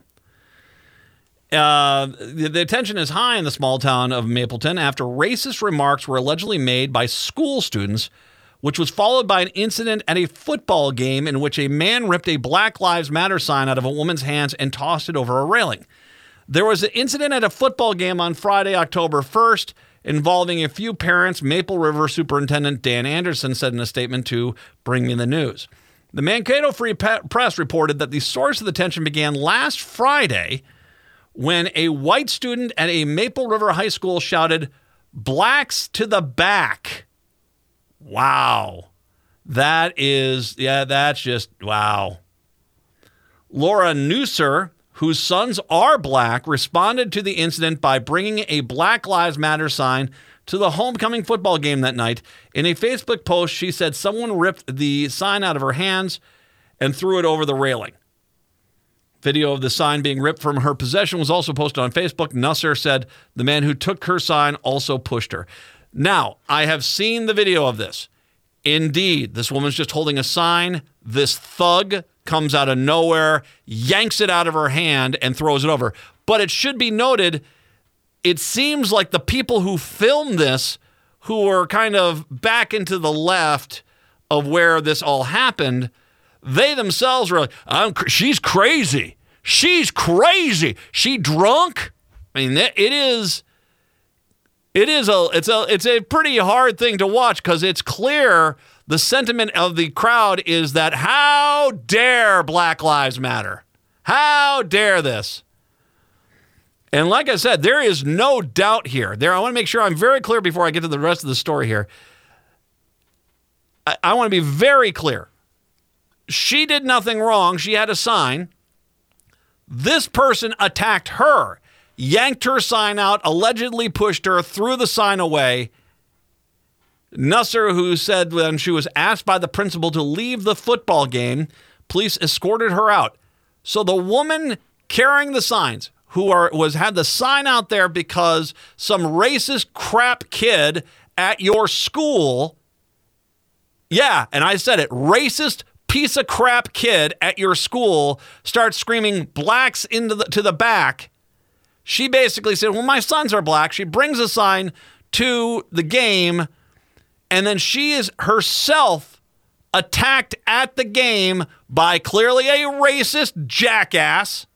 [SPEAKER 1] The attention is high in the small town of Mapleton after racist remarks were allegedly made by school students, which was followed by an incident at a football game in which a man ripped a Black Lives Matter sign out of a woman's hands and tossed it over a railing. There was an incident at a football game on Friday, October 1st, involving a few parents, Maple River Superintendent Dan Anderson said in a statement to Bring Me the News. The Mankato Free Press reported that the source of the tension began last Friday when a white student at a Maple River high school shouted, "Blacks to the back." Wow. That's just, wow. Laura Nusser, whose sons are black, responded to the incident by bringing a Black Lives Matter sign to the homecoming football game that night. In a Facebook post, she said someone ripped the sign out of her hands and threw it over the railing. Video of the sign being ripped from her possession was also posted on Facebook. Nusser said the man who took her sign also pushed her. Now, I have seen the video of this. Indeed, this woman's just holding a sign. This thug comes out of nowhere, yanks it out of her hand, and throws it over. But it should be noted, it seems like the people who filmed this, who are kind of back into the left of where this all happened, they themselves were like, she's crazy. She's crazy. She drunk? I mean, it's a pretty hard thing to watch because it's clear the sentiment of the crowd is that how dare Black Lives Matter? How dare this? And like I said, there is no doubt here. I want to make sure I'm very clear before I get to the rest of the story here. I want to be very clear. She did nothing wrong. She had a sign. This person attacked her, yanked her sign out, allegedly pushed her, threw the sign away. Nusser, who said when she was asked by the principal to leave the football game, police escorted her out. So the woman carrying the signs, had the sign out there because some racist crap kid at your school, yeah, and I said it, racist piece of crap kid at your school starts screaming blacks to the back. She basically said, well, my sons are black. She brings a sign to the game And then she is herself attacked at the game by clearly a racist jackass.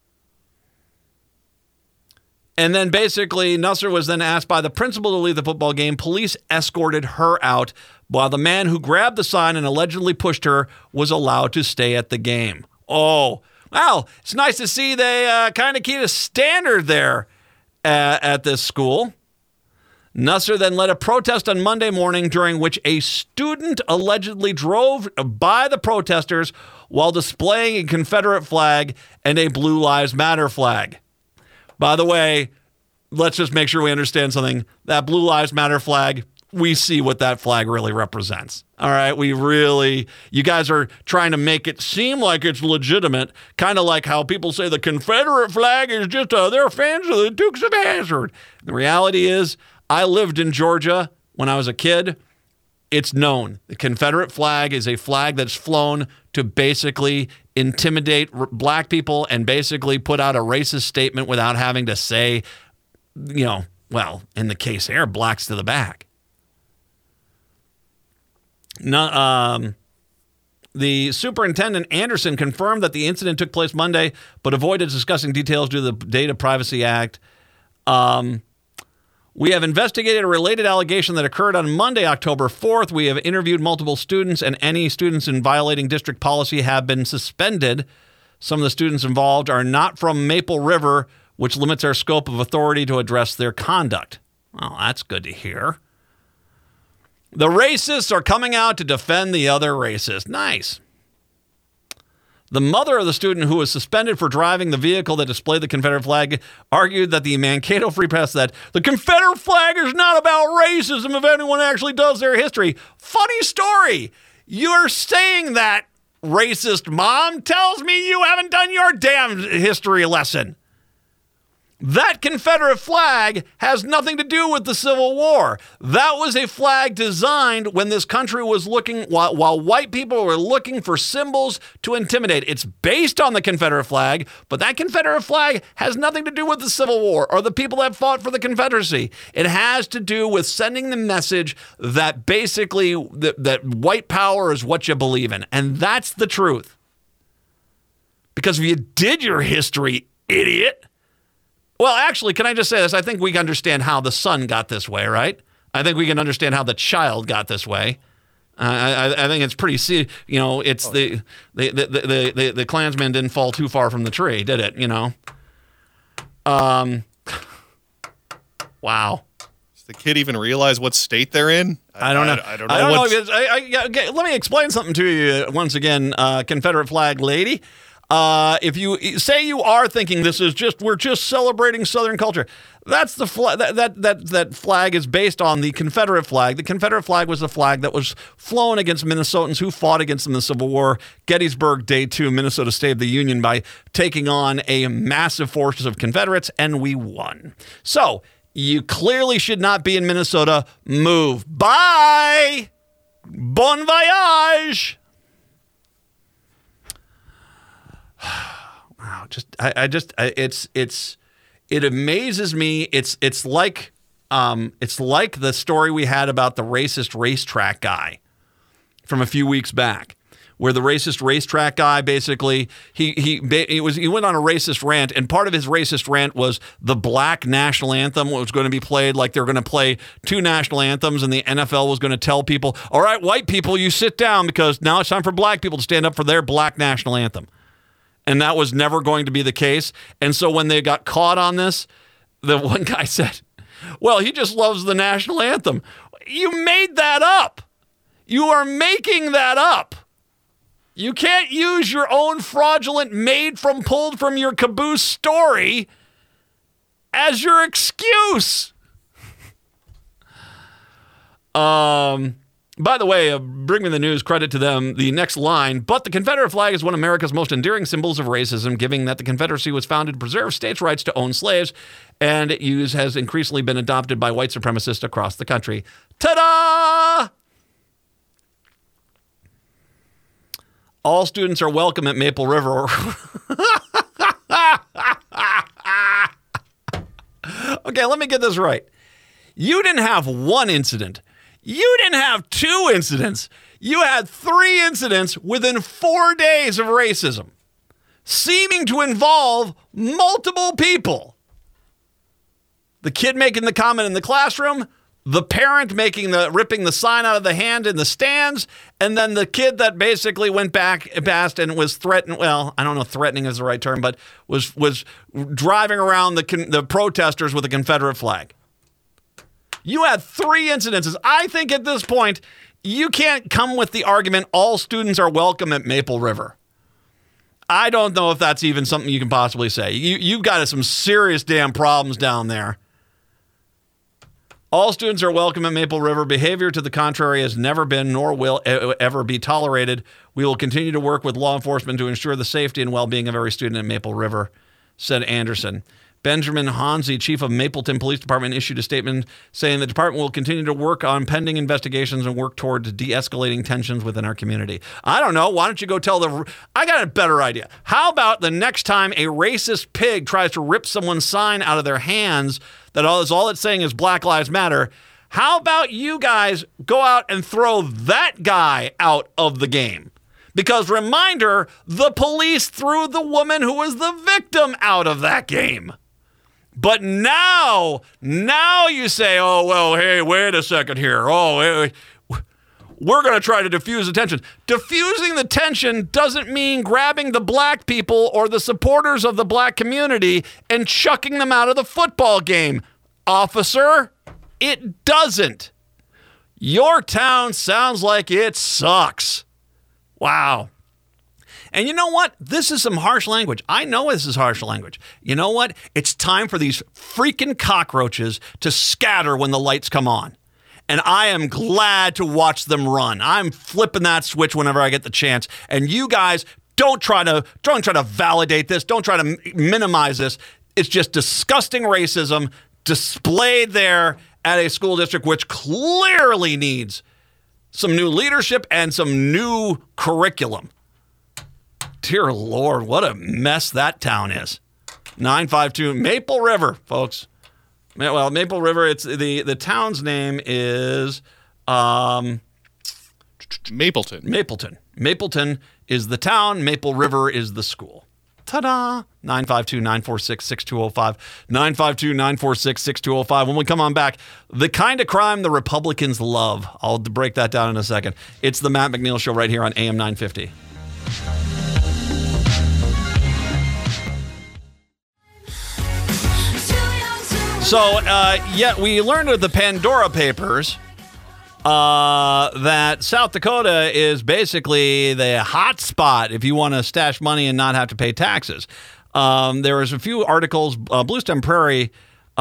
[SPEAKER 1] And then basically, Nusser was then asked by the principal to leave the football game. Police escorted her out, while the man who grabbed the sign and allegedly pushed her was allowed to stay at the game. Oh, well, it's nice to see they kind of keep a standard there at this school. Nusser then led a protest on Monday morning during which a student allegedly drove by the protesters while displaying a Confederate flag and a Blue Lives Matter flag. By the way, let's just make sure we understand something. That Blue Lives Matter flag, we see what that flag really represents. All right, you guys are trying to make it seem like it's legitimate, kind of like how people say the Confederate flag is just, they're fans of the Dukes of Hazzard. The reality is, I lived in Georgia when I was a kid. It's known. The Confederate flag is a flag that's flown to basically intimidate black people and basically put out a racist statement without having to say, well, in the case here, blacks to the back. The superintendent, Anderson, confirmed that the incident took place Monday, but avoided discussing details due to the Data Privacy Act. We have investigated a related allegation that occurred on Monday, October 4th. We have interviewed multiple students, and any students in violating district policy have been suspended. Some of the students involved are not from Maple River, which limits our scope of authority to address their conduct. Well, that's good to hear. The racists are coming out to defend the other racist. Nice. The mother of the student who was suspended for driving the vehicle that displayed the Confederate flag argued that the Mankato Free Press said the Confederate flag is not about racism if anyone actually does their history. Funny story. You're saying that, racist mom, tells me you haven't done your damn history lesson. That Confederate flag has nothing to do with the Civil War. That was a flag designed when this country was looking, while white people were looking for symbols to intimidate. It's based on the Confederate flag, but that Confederate flag has nothing to do with the Civil War or the people that fought for the Confederacy. It has to do with sending the message that basically that white power is what you believe in. And that's the truth. Because if you did your history, idiot. Well, actually, can I just say this? I think we can understand how the son got this way, right? I think we can understand how the child got this way. I think it's pretty, it's the Klansman didn't fall too far from the tree, did it? Wow.
[SPEAKER 2] Does the kid even realize what state they're in?
[SPEAKER 1] I don't know.
[SPEAKER 2] I don't know.
[SPEAKER 1] Okay, let me explain something to you once again, Confederate flag lady. If you say you are thinking we're just celebrating Southern culture, that's the flag. That flag is based on the Confederate flag. The Confederate flag was the flag that was flown against Minnesotans who fought against them in the Civil War. Gettysburg Day 2, Minnesota saved the Union by taking on a massive forces of Confederates, and we won. So you clearly should not be in Minnesota. Move. Bye. Bon voyage. Wow, it amazes me. It's like the story we had about the racist racetrack guy from a few weeks back, where the racist racetrack guy basically he went on a racist rant, and part of his racist rant was the black national anthem was going to be played like they're going to play two national anthems, and the NFL was going to tell people, all right, white people, you sit down because now it's time for black people to stand up for their black national anthem. And that was never going to be the case. And so when they got caught on this, the one guy said, well, he just loves the national anthem. You made that up. You are making that up. You can't use your own fraudulent pulled from your caboose story as your excuse. By the way, bring me the news, credit to them. The next line, but the Confederate flag is one of America's most enduring symbols of racism, given that the Confederacy was founded to preserve states' rights to own slaves, and its has increasingly been adopted by white supremacists across the country. Ta-da! All students are welcome at Maple River. Okay, let me get this right. You didn't have one incident. You didn't have 2 incidents. You had 3 incidents within 4 days of racism, seeming to involve multiple people. The kid making the comment in the classroom, the parent ripping the sign out of the hand in the stands, and then the kid that basically went back past and was threatening. Well, I don't know if threatening is the right term, but was driving around the protesters with a Confederate flag. You had 3 incidences. I think at this point, you can't come with the argument all students are welcome at Maple River. I don't know if that's even something you can possibly say. You've got some serious damn problems down there. All students are welcome at Maple River. Behavior to the contrary has never been nor will ever be tolerated. We will continue to work with law enforcement to ensure the safety and well-being of every student at Maple River, said Anderson. Benjamin Hansi, chief of Mapleton Police Department, issued a statement saying the department will continue to work on pending investigations and work towards de-escalating tensions within our community. I don't know. Why don't you go tell I got a better idea. How about the next time a racist pig tries to rip someone's sign out of their hands that all it's saying is Black Lives Matter, how about you guys go out and throw that guy out of the game? Because reminder, the police threw the woman who was the victim out of that game. But now you say, oh, well, hey, wait a second here. Oh, hey, we're going to try to diffuse the tension. Diffusing the tension doesn't mean grabbing the black people or the supporters of the black community and chucking them out of the football game, officer. It doesn't. Your town sounds like it sucks. Wow. And you know what? This is some harsh language. I know this is harsh language. You know what? It's time for these freaking cockroaches to scatter when the lights come on. And I am glad to watch them run. I'm flipping that switch whenever I get the chance. And you guys, don't try to validate this. Don't try to minimize this. It's just disgusting racism displayed there at a school district which clearly needs some new leadership and some new curriculum. Dear Lord, what a mess that town is. 952 Maple River, folks. Well, Maple River, it's the town's name is
[SPEAKER 2] Mapleton.
[SPEAKER 1] Mapleton is the town. Maple River is the school. Ta-da! 952-946-6205. 952-946-6205. When we come on back, the kind of crime the Republicans love. I'll break that down in a second. It's the Matt McNeil Show right here on AM 950. So, we learned with the Pandora Papers that South Dakota is basically the hot spot if you want to stash money and not have to pay taxes. There was a few articles. Bluestem Prairie,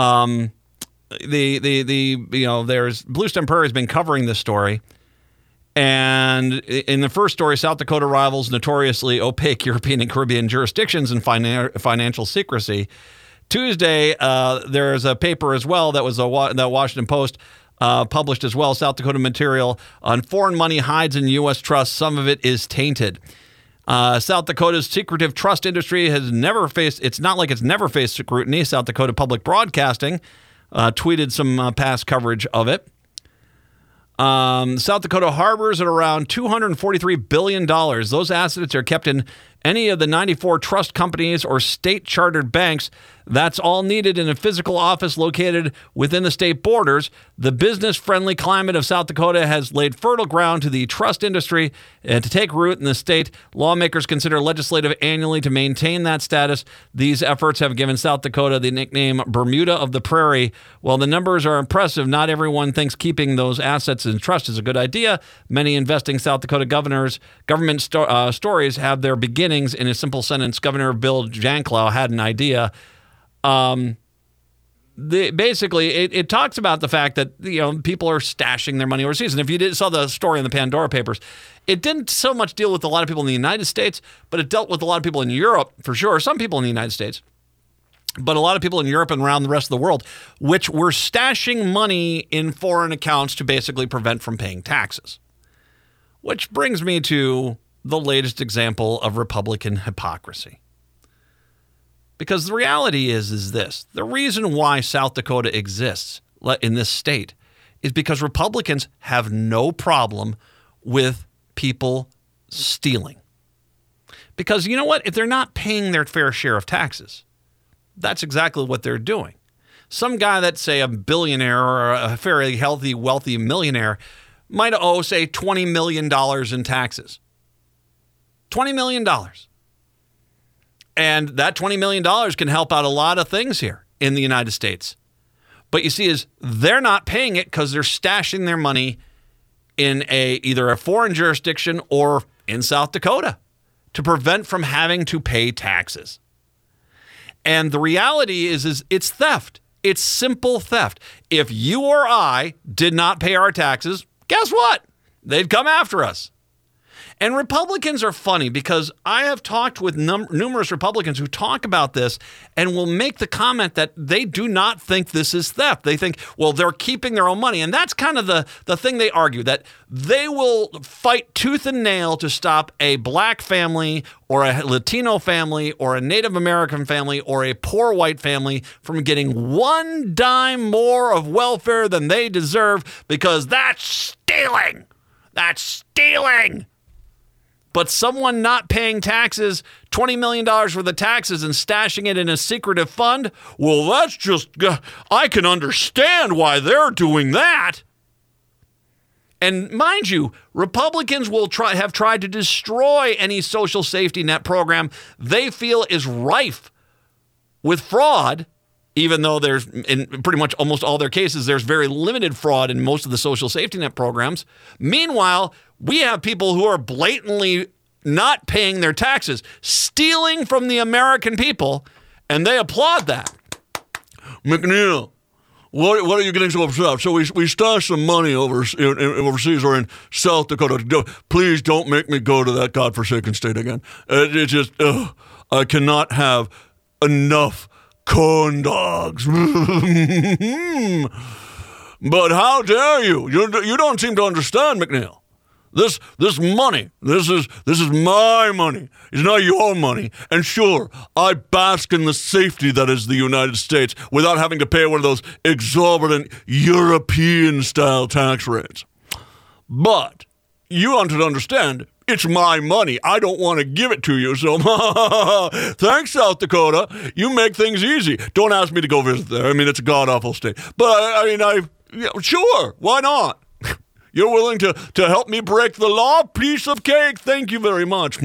[SPEAKER 1] Bluestem Prairie has been covering this story. And in the first story, South Dakota rivals notoriously opaque European and Caribbean jurisdictions in financial secrecy. Tuesday, there's a paper as well that was the Washington Post published as well. South Dakota material on foreign money hides in U.S. trusts. Some of it is tainted. South Dakota's secretive trust industry has never faced. It's not like it's never faced scrutiny. South Dakota Public Broadcasting tweeted some past coverage of it. South Dakota harbors at around $243 billion. Those assets are kept in any of the 94 trust companies or state-chartered banks. That's all needed in a physical office located within the state borders. The business-friendly climate of South Dakota has laid fertile ground to the trust industry and to take root in the state. Lawmakers consider legislative annually to maintain that status. These efforts have given South Dakota the nickname Bermuda of the Prairie. While the numbers are impressive, not everyone thinks keeping those assets in trust is a good idea. Many investing South Dakota government stories have their beginnings in a simple sentence. Governor Bill Janklow had an idea. It talks about the fact that people are stashing their money overseas. And if you saw the story in the Pandora Papers, it didn't so much deal with a lot of people in the United States, but it dealt with a lot of people in Europe, for sure. Some people in the United States, but a lot of people in Europe and around the rest of the world, which were stashing money in foreign accounts to basically prevent from paying taxes. Which brings me to the latest example of Republican hypocrisy. Because the reality is this. The reason why South Dakota exists in this state is because Republicans have no problem with people stealing. Because you know what? If they're not paying their fair share of taxes, that's exactly what they're doing. Some guy that's, say, a billionaire or a very healthy, wealthy millionaire might owe, say, $20 million in taxes. $20 million. And that $20 million can help out a lot of things here in the United States. But you see, is they're not paying it because they're stashing their money in either a foreign jurisdiction or in South Dakota to prevent from having to pay taxes. And the reality is it's theft. It's simple theft. If you or I did not pay our taxes, guess what? They'd come after us. And Republicans are funny because I have talked with numerous Republicans who talk about this and will make the comment that they do not think this is theft. They think, well, they're keeping their own money. And that's kind of the thing they argue, that they will fight tooth and nail to stop a black family or a Latino family or a Native American family or a poor white family from getting one dime more of welfare than they deserve, because that's stealing. That's stealing. But someone not paying taxes, $20 million worth of taxes, and stashing it in a secretive fund, well, that's just, I can understand why they're doing that. And mind you, Republicans will have tried to destroy any social safety net program they feel is rife with fraud, even though there's, in pretty much almost all their cases, there's very limited fraud in most of the social safety net programs. Meanwhile, we have people who are blatantly not paying their taxes, stealing from the American people, and they applaud that.
[SPEAKER 6] McNeil, what are you getting so upset? So we stashed some money overseas or in South Dakota. Please don't make me go to that godforsaken state again. It's just, I cannot have enough corn dogs. But how dare you? You don't seem to understand, McNeil. This money, this is my money. It's not your money. And sure, I bask in the safety that is the United States without having to pay one of those exorbitant European-style tax rates. But you want to understand, it's my money. I don't want to give it to you. So thanks, South Dakota. You make things easy. Don't ask me to go visit there. I mean, it's a god-awful state. But sure, why not? You're willing to help me break the law? Piece of cake. Thank you very much.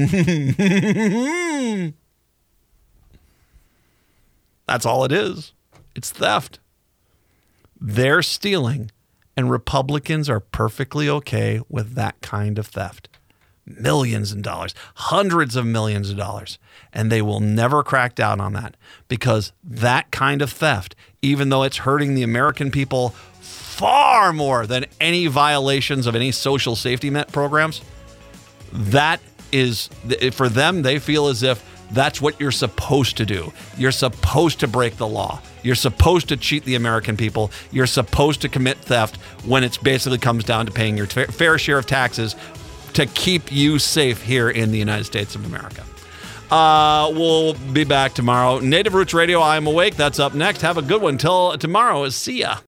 [SPEAKER 1] That's all it is. It's theft. They're stealing, and Republicans are perfectly okay with that kind of theft. Millions of dollars, hundreds of millions of dollars, and they will never crack down on that, because that kind of theft, even though it's hurting the American people far more than any violations of any social safety net programs, that is, for them, they feel as if that's what you're supposed to do. You're supposed to break the law. You're supposed to cheat the American people. You're supposed to commit theft when it basically comes down to paying your fair share of taxes to keep you safe here in the United States of America. We'll be back tomorrow. Native Roots Radio, I Am Awake. That's up next. Have a good one. Till tomorrow. See ya.